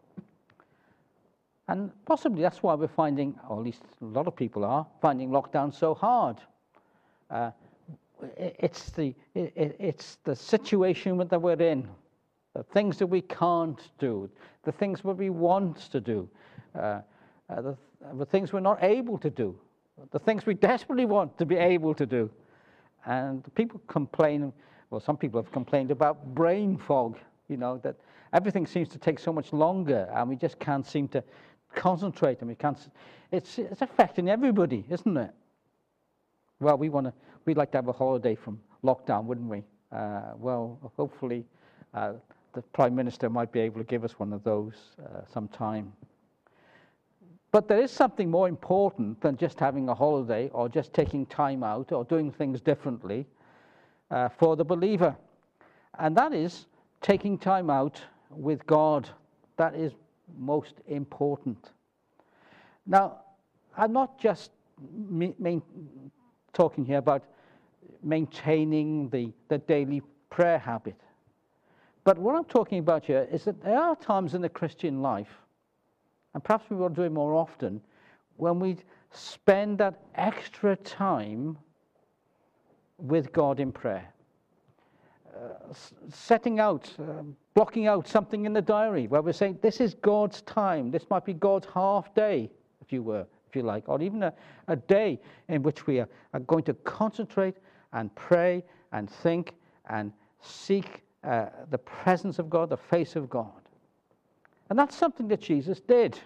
And possibly that's why we're finding, or at least a lot of people are, finding lockdown so hard. Uh, it's, the, it, it's the situation that we're in, the things that we can't do, the things that we want to do, uh, uh, the, the things we're not able to do, the things we desperately want to be able to do. And people complain, well, some people have complained about brain fog, you know, that everything seems to take so much longer and we just can't seem to concentrate, and we can't, it's, it's affecting everybody, isn't it? Well, we want to, we'd like to have a holiday from lockdown, wouldn't we? Uh, well, hopefully uh, the Prime Minister might be able to give us one of those uh, sometime. But there is something more important than just having a holiday or just taking time out or doing things differently uh, for the believer. And that is taking time out with God. That is most important. Now, I'm not just me, me, talking here about maintaining the, the daily prayer habit. But what I'm talking about here is that there are times in the Christian life, and perhaps we will do it more often, when we spend that extra time with God in prayer. Uh, setting out, uh, blocking out something in the diary where we're saying, this is God's time. This might be God's half day, if you were, if you like, or even a, a day in which we are, are going to concentrate and pray and think and seek uh, the presence of God, the face of God. And that's something that Jesus did.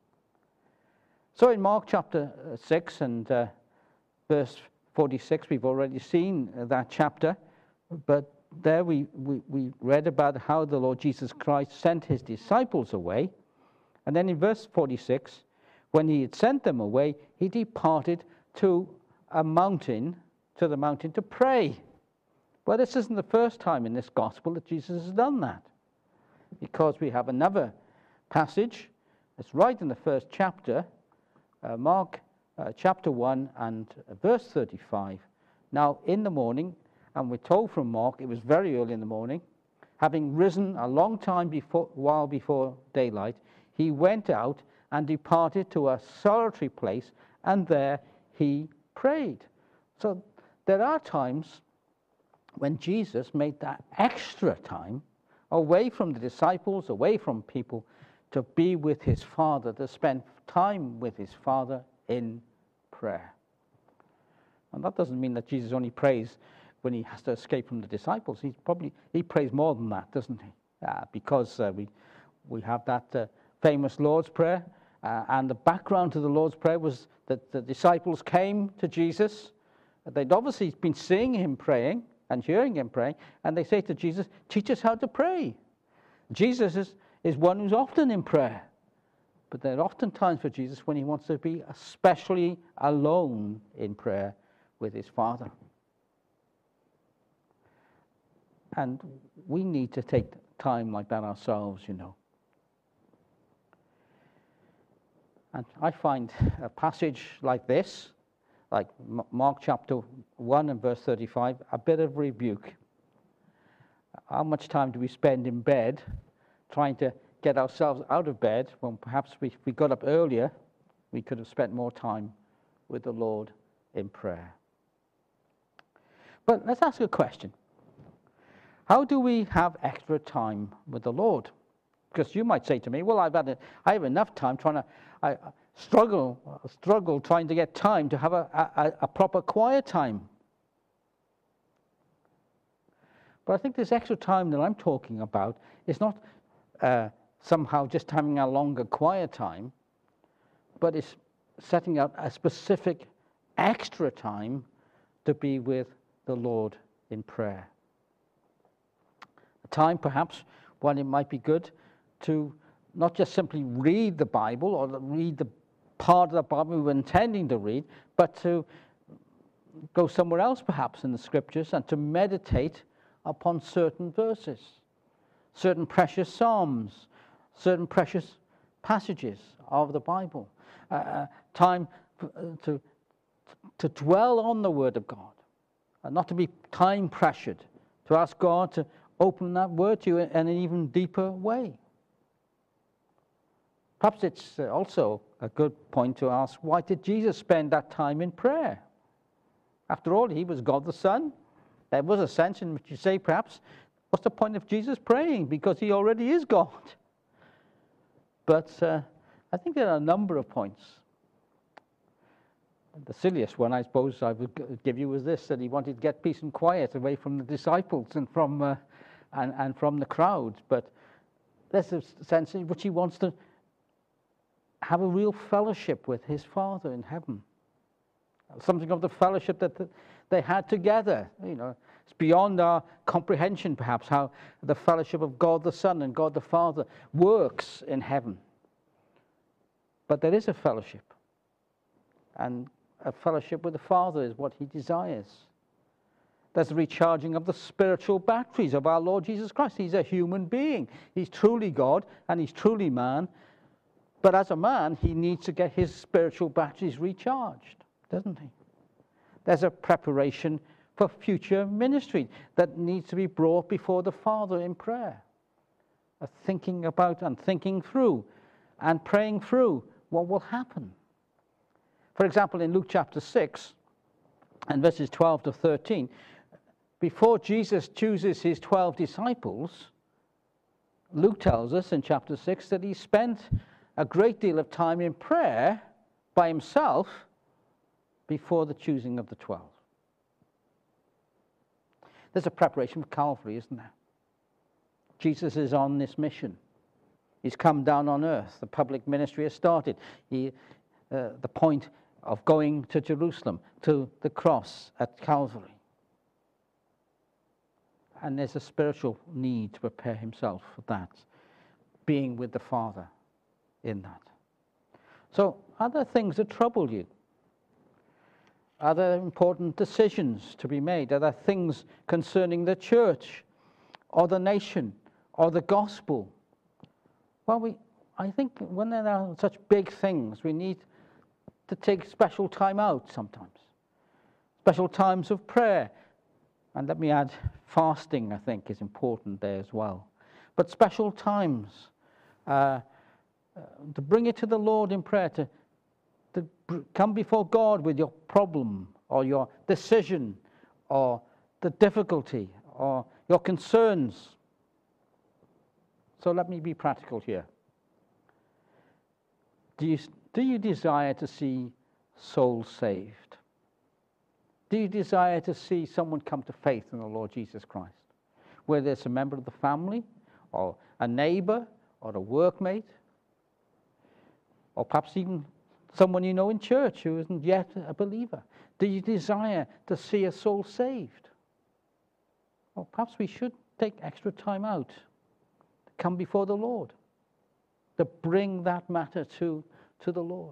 So in Mark chapter six and uh, verse forty-six, we've already seen that chapter, but there we, we, we read about how the Lord Jesus Christ sent his disciples away. And then in verse forty-six, when he had sent them away, he departed to a mountain, to the mountain to pray. Well, this isn't the first time in this gospel that Jesus has done that, because we have another passage. It's right in the first chapter, uh, Mark uh, chapter one and uh, verse thirty-five. Now, in the morning, and we're told from Mark, it was very early in the morning, having risen a long time before, while before daylight, he went out and departed to a solitary place, and there he prayed. So there are times when Jesus made that extra time away from the disciples, away from people, to be with his Father, to spend time with his Father in prayer. And that doesn't mean that Jesus only prays when he has to escape from the disciples. He probably he prays more than that, doesn't he? Uh, because uh, we we have that uh, famous Lord's Prayer, uh, and the background to the Lord's Prayer was that the disciples came to Jesus. They'd obviously been seeing him praying and hearing him praying, and they say to Jesus, "Teach us how to pray." Jesus is, is one who's often in prayer, but there are often times for Jesus when he wants to be especially alone in prayer with his Father. And we need to take time like that ourselves, you know. And I find a passage like this, like Mark chapter one and verse thirty-five, a bit of rebuke. How much time do we spend in bed trying to get ourselves out of bed when perhaps we, if we got up earlier, we could have spent more time with the Lord in prayer? But let's ask a question. How do we have extra time with the Lord? Because you might say to me, well, I've had a, I have enough time trying to I struggle struggle trying to get time to have a, a, a proper quiet time. But I think this extra time that I'm talking about is not uh, somehow just having a longer quiet time, but it's setting out a specific extra time to be with the Lord in prayer. A time perhaps when it might be good to not just simply read the Bible or read the part of the Bible we were intending to read, but to go somewhere else perhaps in the Scriptures and to meditate upon certain verses, certain precious psalms, certain precious passages of the Bible. Uh, time to, to dwell on the Word of God, and not to be time pressured, to ask God to open that Word to you in an even deeper way. Perhaps it's also a good point to ask, why did Jesus spend that time in prayer? After all, he was God the Son. There was a sense in which you say, perhaps, what's the point of Jesus praying? Because he already is God. But uh, I think there are a number of points. The silliest one, I suppose, I would give you was this, that he wanted to get peace and quiet away from the disciples and from, uh, and, and from the crowd. But there's a sense in which he wants to have a real fellowship with his Father in heaven. Something of the fellowship that they had together. You know, it's beyond our comprehension, perhaps, how the fellowship of God the Son and God the Father works in heaven. But there is a fellowship. And a fellowship with the Father is what he desires. There's the recharging of the spiritual batteries of our Lord Jesus Christ. He's a human being. He's truly God and he's truly man. But as a man, he needs to get his spiritual batteries recharged, doesn't he? There's a preparation for future ministry that needs to be brought before the Father in prayer. A thinking about and thinking through and praying through what will happen. For example, in Luke chapter six and verses twelve to thirteen, before Jesus chooses his twelve disciples, Luke tells us in chapter six that he spent a great deal of time in prayer by himself before the choosing of the twelve. There's a preparation for Calvary, isn't there? Jesus is on this mission. He's come down on earth. The public ministry has started. He, uh, the point of going to Jerusalem, to the cross at Calvary. And there's a spiritual need to prepare himself for that, being with the Father in that. So, are there things that trouble you? Are there important decisions to be made? Are there things concerning the church or the nation or the gospel? Well, we, I think when there are such big things, we need to take special time out sometimes. Special times of prayer. And let me add, fasting, I think, is important there as well. But special times uh, uh, to bring it to the Lord in prayer, to, to br- come before God with your problem or your decision or the difficulty or your concerns. So let me be practical here. Do you, do you desire to see souls saved? Do you desire to see someone come to faith in the Lord Jesus Christ? Whether it's a member of the family, or a neighbor, or a workmate, or perhaps even someone you know in church who isn't yet a believer. Do you desire to see a soul saved? Well, perhaps we should take extra time out to come before the Lord, to bring that matter to, to the Lord.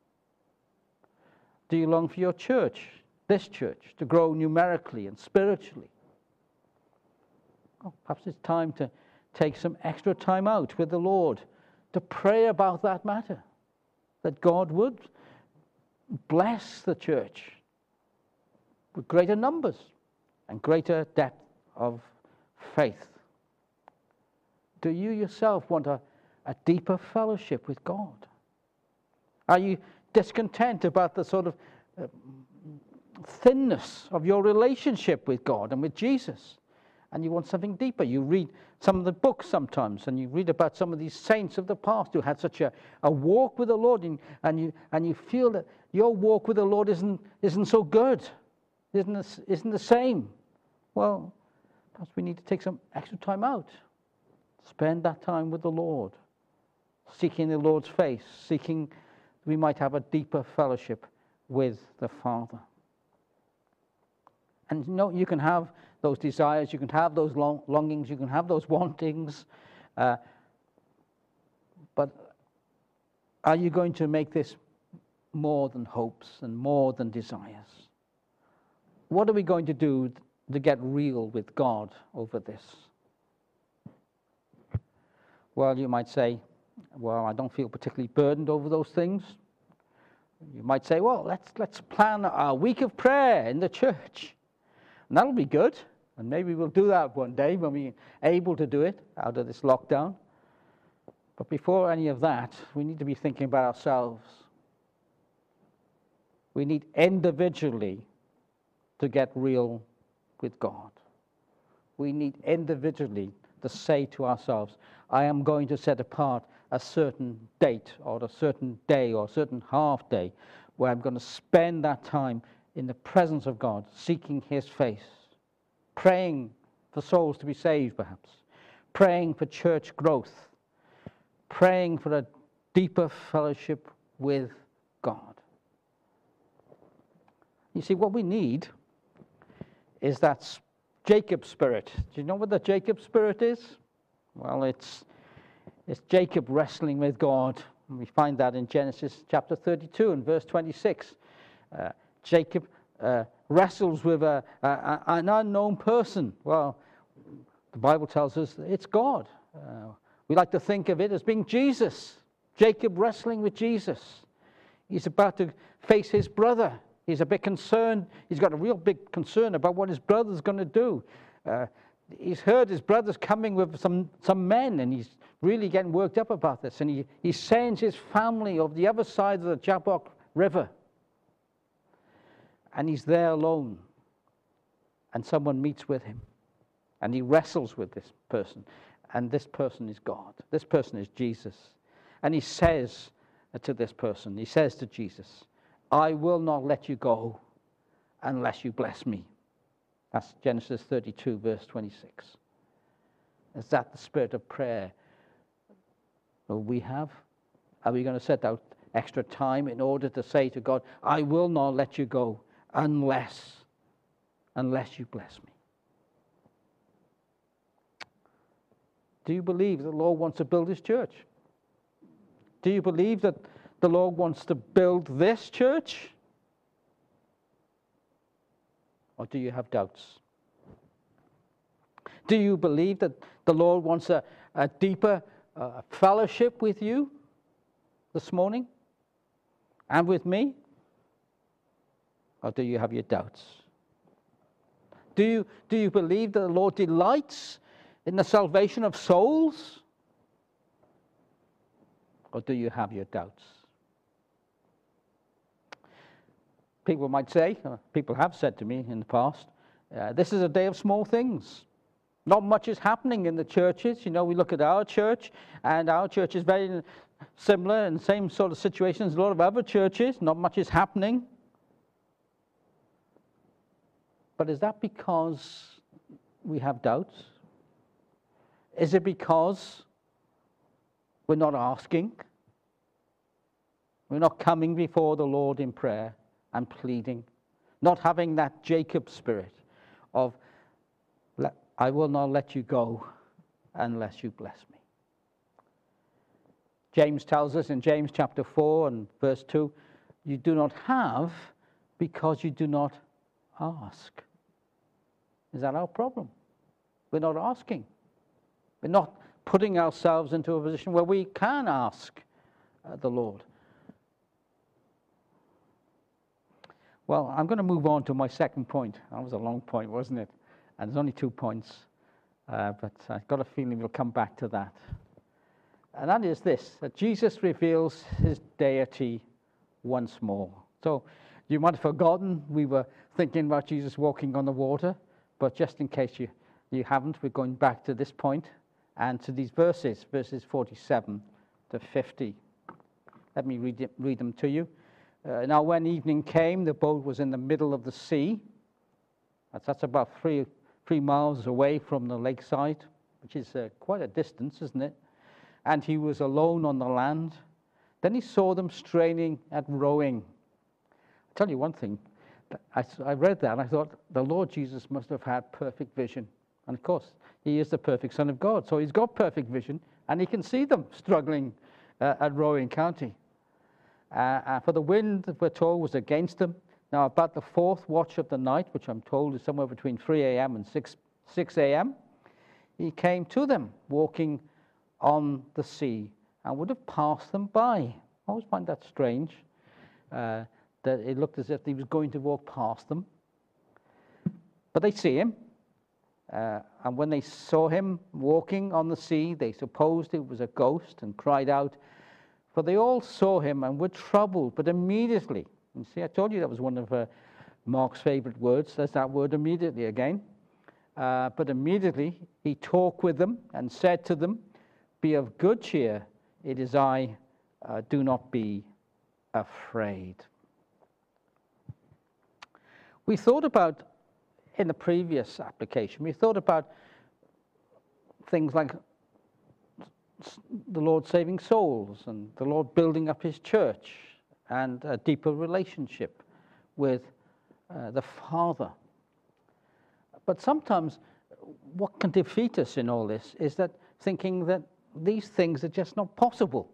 Do you long for your church, this church, to grow numerically and spiritually? Well, perhaps it's time to take some extra time out with the Lord to pray about that matter. that God would bless the church with greater numbers and greater depth of faith. Do you yourself want a, a deeper fellowship with God? Are you discontent about the sort of uh, thinness of your relationship with God and with Jesus? And you want something deeper. You read some of the books sometimes, and you read about some of these saints of the past who had such a, a walk with the Lord, and, and you and you feel that your walk with the Lord isn't isn't so good, isn't isn't the same. Well, perhaps we need to take some extra time out, spend that time with the Lord, seeking the Lord's face, seeking we might have a deeper fellowship with the Father. And you know, you can have those desires, you can have those long, longings, you can have those wantings, uh, but are you going to make this more than hopes and more than desires? What are we going to do to get real with God over this? Well, you might say, well, I don't feel particularly burdened over those things. You might say, well, let's let's plan a week of prayer in the church. And that'll be good. And maybe we'll do that one day when we're able to do it out of this lockdown. But before any of that, we need to be thinking about ourselves. We need individually to get real with God. We need individually to say to ourselves, I am going to set apart a certain date or a certain day or a certain half day where I'm going to spend that time in the presence of God, seeking His face, praying for souls to be saved perhaps, praying for church growth, praying for a deeper fellowship with God. You see, what we need is that Jacob spirit. Do you know what the Jacob spirit is? Well, it's it's Jacob wrestling with God. And we find that in Genesis chapter thirty-two and verse twenty-six. Uh, Jacob uh, wrestles with a, a, an unknown person. Well, the Bible tells us it's God. Uh, we like to think of it as being Jesus. Jacob wrestling with Jesus. He's about to face his brother. He's a bit concerned. He's got a real big concern about what his brother's going to do. Uh, he's heard his brother's coming with some, some men, and he's really getting worked up about this. And he, he sends his family over the other side of the Jabbok River. And he's there alone. And someone meets with him. And he wrestles with this person. And this person is God. This person is Jesus. And he says to this person, he says to Jesus, I will not let you go unless you bless me. That's Genesis thirty-two, verse twenty-six. Is that the spirit of prayer that we have? Are we going to set out extra time in order to say to God, I will not let you go unless, unless you bless me? Do you believe the Lord wants to build His church? Do you believe that the Lord wants to build this church? Or do you have doubts? Do you believe that the Lord wants a, a deeper uh, fellowship with you this morning and with me? Or do you have your doubts? Do you, do you believe that the Lord delights in the salvation of souls? Or do you have your doubts? People might say, uh, people have said to me in the past, uh, this is a day of small things. Not much is happening in the churches. You know, we look at our church, and our church is very similar in the same sort of situation as a lot of other churches. Not much is happening. But is that because we have doubts? Is it because we're not asking? We're not coming before the Lord in prayer and pleading, not having that Jacob spirit of, I will not let you go unless you bless me. James tells us in James chapter four and verse two, you do not have because you do not ask. Is that our problem? We're not asking. We're not putting ourselves into a position where we can ask uh, the Lord. Well, I'm going to move on to my second point. That was a long point, wasn't it? And there's only two points, uh, but I've got a feeling we'll come back to that. And that is this, that Jesus reveals his deity once more. So you might have forgotten we were thinking about Jesus walking on the water, but just in case you, you haven't, we're going back to this point and to these verses, verses forty-seven to fifty. Let me read, it, read them to you. Uh, now when evening came, the boat was in the middle of the sea. That's, that's about three, three miles away from the lakeside, which is uh, quite a distance, isn't it? And he was alone on the land. Then he saw them straining at rowing. I'll tell you one thing. I, I read that and I thought, the Lord Jesus must have had perfect vision. And of course, he is the perfect Son of God. So he's got perfect vision and he can see them struggling uh, at rowing, can't he? Uh, uh, for the wind, we're told, was against them. Now, about the fourth watch of the night, which I'm told is somewhere between three a.m. and six a.m., he came to them walking on the sea and would have passed them by. I always find that strange, uh, that it looked as if he was going to walk past them. But they see him, uh, and when they saw him walking on the sea, they supposed it was a ghost and cried out, for they all saw him and were troubled. But immediately, you see, I told you that was one of uh, Mark's favorite words. There's that word immediately again. Uh, but immediately he talked with them and said to them, be of good cheer, it is I, uh, do not be afraid. We thought about, in the previous application, we thought about things like the Lord saving souls and the Lord building up his church and a deeper relationship with uh, the Father. But sometimes what can defeat us in all this is that thinking that these things are just not possible.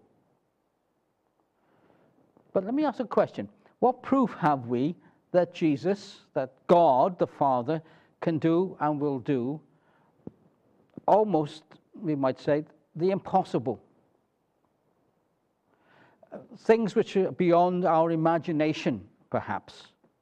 But let me ask a question. What proof have we that Jesus, that God, the Father, can do and will do almost, we might say, the impossible? Things which are beyond our imagination, perhaps.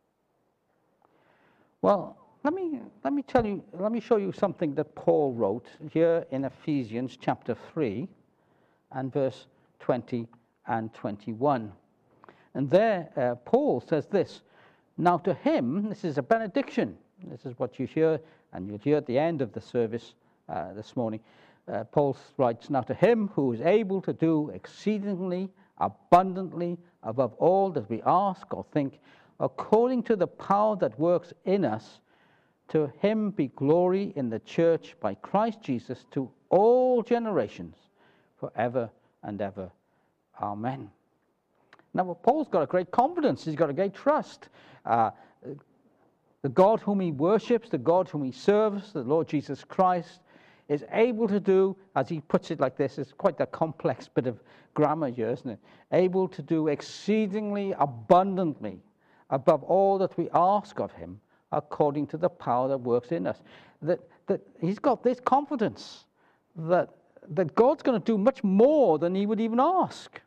Well, let me, let me tell you, let me show you something that Paul wrote here in Ephesians chapter three and verse twenty and twenty-one. And there, uh, Paul says this, now to him, this is a benediction. This is what you hear, and you'll hear at the end of the service uh, this morning. Uh, Paul writes, now to him who is able to do exceedingly abundantly above all that we ask or think, according to the power that works in us, to him be glory in the church by Christ Jesus to all generations, forever and ever. Amen. Now, Paul's got a great confidence. He's got a great trust. Uh, the God whom he worships, the God whom he serves, the Lord Jesus Christ, is able to do, as he puts it like this, it's quite a complex bit of grammar here, isn't it? Able to do exceedingly abundantly above all that we ask of him, according to the power that works in us. That, that he's got this confidence that, that God's going to do much more than he would even ask.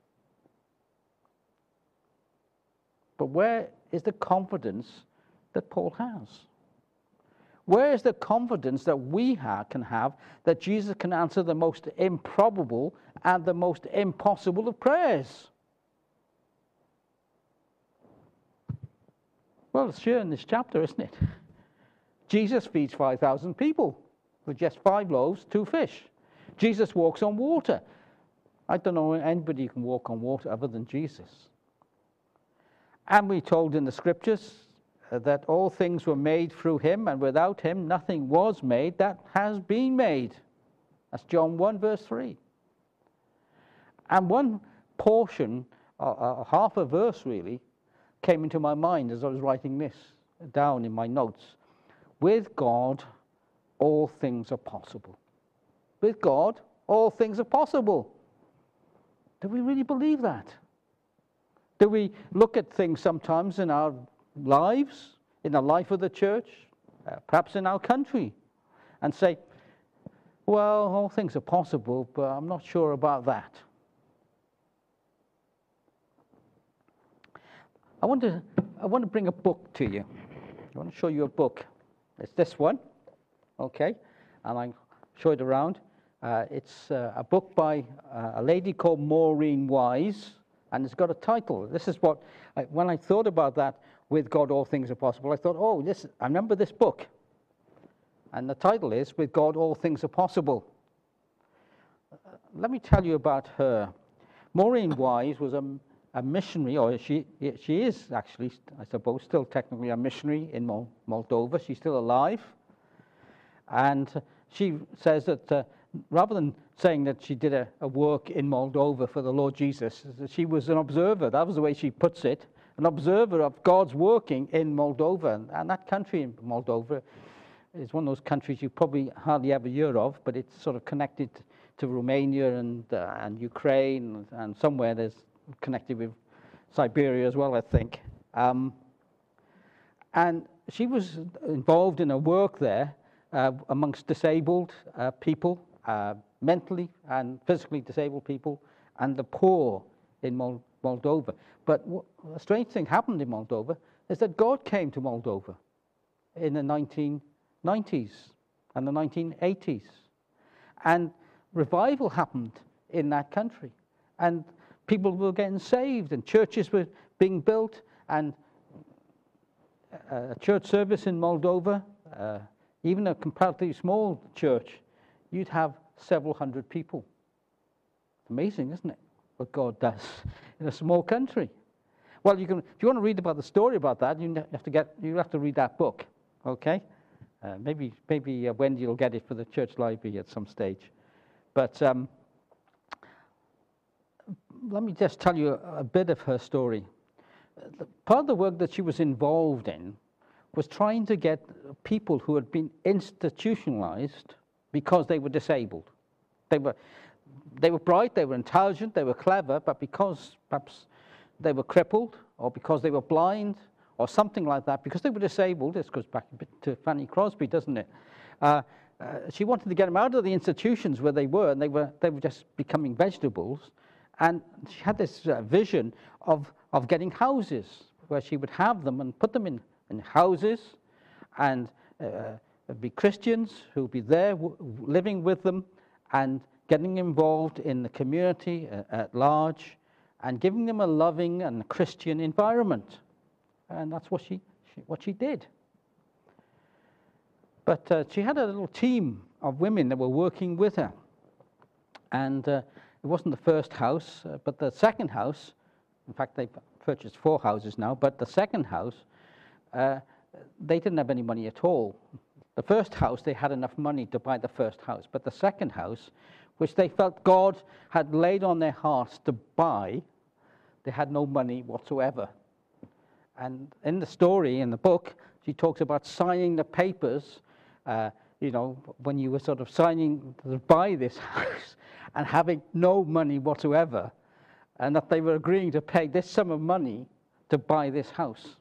But where is the confidence that Paul has? Where is the confidence that we have, can have that Jesus can answer the most improbable and the most impossible of prayers? Well, it's here in this chapter, isn't it? Jesus feeds five thousand people with just five loaves, two fish. Jesus walks on water. I don't know anybody who can walk on water other than Jesus. And we're told in the scriptures that all things were made through him, and without him nothing was made that has been made. That's John one, verse three. And one portion, uh, uh, half a verse really, came into my mind as I was writing this down in my notes. With God, all things are possible. With God, all things are possible. Do we really believe that? Do we look at things sometimes in our lives, in the life of the church, uh, perhaps in our country, and say, well, all things are possible, but I'm not sure about that. I want to I want to bring a book to you. I want to show you a book. It's this one, okay? And I'll show it around. Uh, it's uh, a book by uh, a lady called Maureen Wise, and it's got a title. This is what, I, when I thought about that, With God All Things Are Possible, I thought, oh, this, I remember this book. And the title is, With God All Things Are Possible. Uh, let me tell you about her. Maureen Wise was a, a missionary, or she, she is actually, I suppose, still technically a missionary in Mol- Moldova. She's still alive. And she says that uh, rather than saying that she did a, a work in Moldova for the Lord Jesus, she was an observer. That was the way she puts it. An observer of God's working in Moldova. And, and that country in Moldova is one of those countries you probably hardly ever hear of, but it's sort of connected to Romania and, uh, and Ukraine, and somewhere there's connected with Siberia as well, I think. Um, and she was involved in a work there uh, amongst disabled uh, people, uh, mentally and physically disabled people, and the poor in Mol- Moldova. But w- a strange thing happened in Moldova is that God came to Moldova in the nineteen nineties and the nineteen eighties. And revival happened in that country. And people were getting saved, and churches were being built, and a church service in Moldova, uh, even a comparatively small church, you'd have several hundred people. Amazing, isn't it, what God does in a small country? Well, you can, if you want to read about the story about that, you have to get, you have to read that book, okay? Uh, maybe maybe uh, Wendy will get it for the church library at some stage. But um, let me just tell you a, a bit of her story. Uh, part of the work that she was involved in was trying to get people who had been institutionalized because they were disabled. They were, they were bright, they were intelligent, they were clever, but because perhaps they were crippled, or because they were blind, or something like that, because they were disabled. This goes back a bit to Fanny Crosby, doesn't it? Uh, uh, she wanted to get them out of the institutions where they were, and they were they were just becoming vegetables. And she had this uh, vision of of getting houses where she would have them and put them in, in houses, and uh, be Christians who would be there w- living with them and getting involved in the community uh, at large, and giving them a loving and Christian environment. And that's what she, she what she did. But uh, she had a little team of women that were working with her. And uh, it wasn't the first house, uh, but the second house. In fact, they've purchased four houses now. But the second house, uh, they didn't have any money at all. The first house, they had enough money to buy the first house. But the second house, which they felt God had laid on their hearts to buy, they had no money whatsoever. And in the story, in the book, she talks about signing the papers, uh, you know, when you were sort of signing to buy this house and having no money whatsoever, and that they were agreeing to pay this sum of money to buy this house.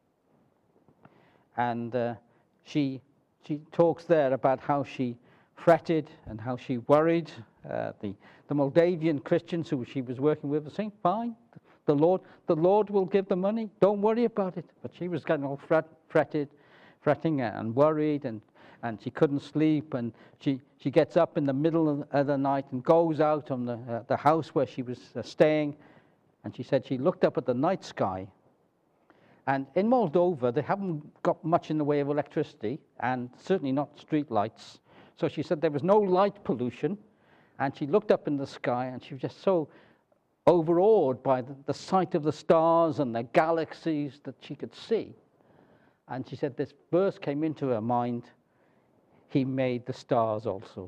And uh, she she talks there about how she fretted and how she worried. Uh, the, the Moldavian Christians who she was working with were saying, fine, The Lord, the Lord will give the money. Don't worry about it. But she was getting all fret, fretted, fretting and worried, and, and she couldn't sleep. And she, she gets up in the middle of, of the night and goes out on the uh, the house where she was uh, staying. And she said she looked up at the night sky. And in Moldova, they haven't got much in the way of electricity, and certainly not street lights. So she said there was no light pollution. And she looked up in the sky, and she was just so overawed by the, the sight of the stars and the galaxies that she could see. And she said this verse came into her mind, He made the stars also.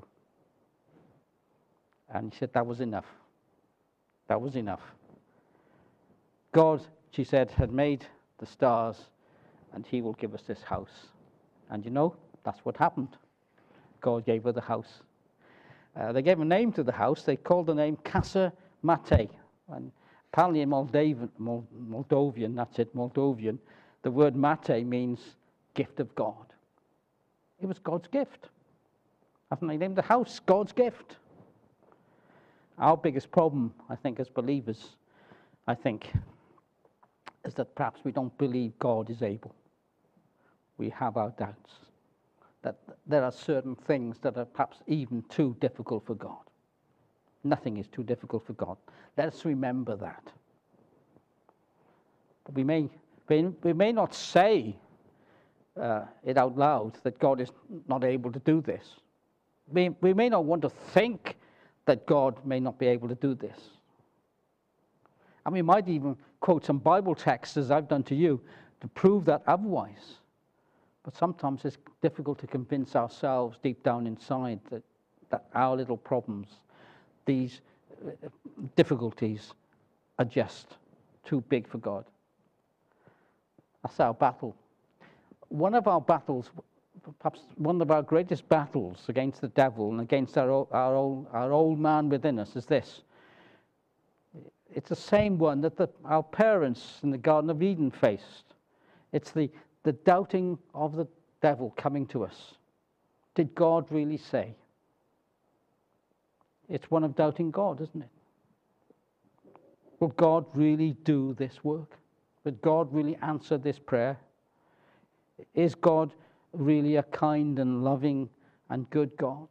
And she said that was enough. That was enough. God, she said, had made the stars, and He will give us this house. And you know, that's what happened. God gave her the house. Uh, they gave a name to the house. They called the name Casa Mate. And apparently in Moldavian, Moldovan, that's it, Moldovan, the word mate means gift of God. It was God's gift. Haven't they named the house God's gift? Our biggest problem, I think, as believers, I think, is that perhaps we don't believe God is able. We have our doubts that there are certain things that are perhaps even too difficult for God. Nothing is too difficult for God. Let us remember that. But we may, we may not say uh, it out loud that God is not able to do this. We, we may not want to think that God may not be able to do this. And we might even quote some Bible texts, as I've done to you, to prove that otherwise. But sometimes it's difficult to convince ourselves deep down inside that, that our little problems, these difficulties, are just too big for God. That's our battle. One of our battles, perhaps one of our greatest battles against the devil and against our old, our old, our old man within us is this. It's the same one that the, our parents in the Garden of Eden faced. It's the, the doubting of the devil coming to us. Did God really say? It's one of doubting God, isn't it? Will God really do this work? Will God really answer this prayer? Is God really a kind and loving and good God?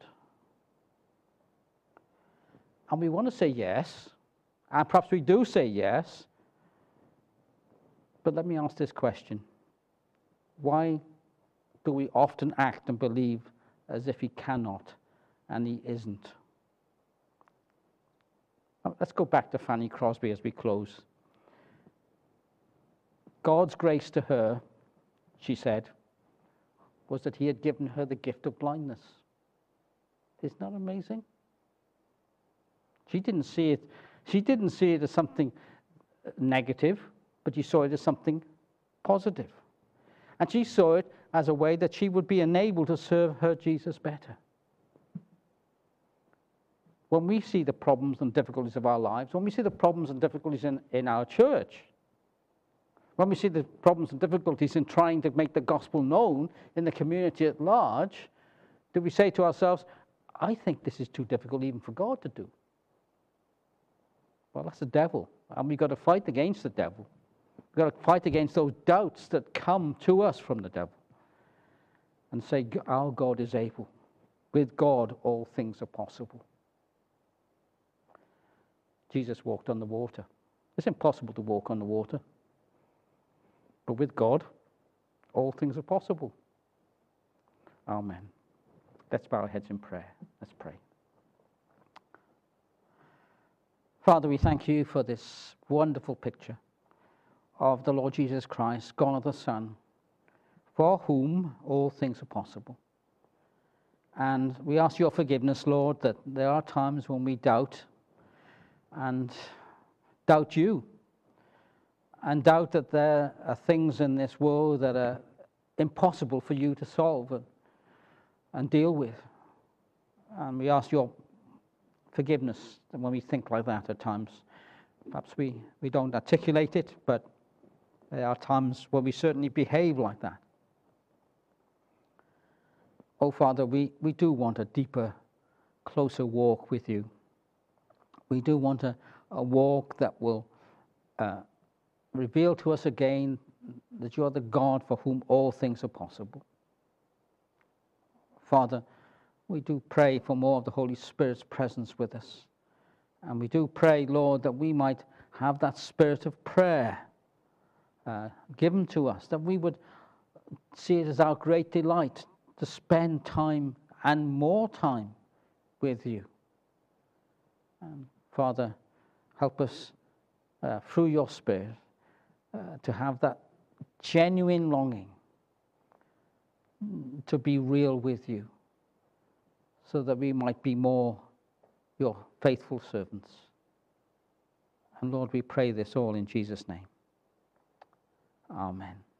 And we want to say yes, and perhaps we do say yes, but let me ask this question. Why do we often act and believe as if he cannot and he isn't? Let's go back to Fanny Crosby as we close. God's grace to her, she said, was that he had given her the gift of blindness. Isn't that amazing? She didn't see it, she didn't see it as something negative, but she saw it as something positive. And she saw it as a way that she would be enabled to serve her Jesus better. When we see the problems and difficulties of our lives, when we see the problems and difficulties in, in our church, when we see the problems and difficulties in trying to make the gospel known in the community at large, do we say to ourselves, I think this is too difficult even for God to do? Well, that's the devil, and we've got to fight against the devil. We've got to fight against those doubts that come to us from the devil and say, our God is able. With God, all things are possible. Jesus walked on the water. It's impossible to walk on the water. But with God, all things are possible. Amen. Let's bow our heads in prayer. Let's pray. Father, we thank you for this wonderful picture of the Lord Jesus Christ, God the Son, for whom all things are possible. And we ask your forgiveness, Lord, that there are times when we doubt and doubt you, and doubt that there are things in this world that are impossible for you to solve and, and deal with. And we ask your forgiveness when we think like that at times. Perhaps we, we don't articulate it, but there are times when we certainly behave like that. Oh, Father, we, we do want a deeper, closer walk with you. We do want a, a walk that will uh, reveal to us again that you are the God for whom all things are possible. Father, we do pray for more of the Holy Spirit's presence with us. And we do pray, Lord, that we might have that spirit of prayer uh, given to us, that we would see it as our great delight to spend time and more time with you. And Father, help us uh, through your Spirit uh, to have that genuine longing to be real with you, so that we might be more your faithful servants. And Lord, we pray this all in Jesus' name. Amen.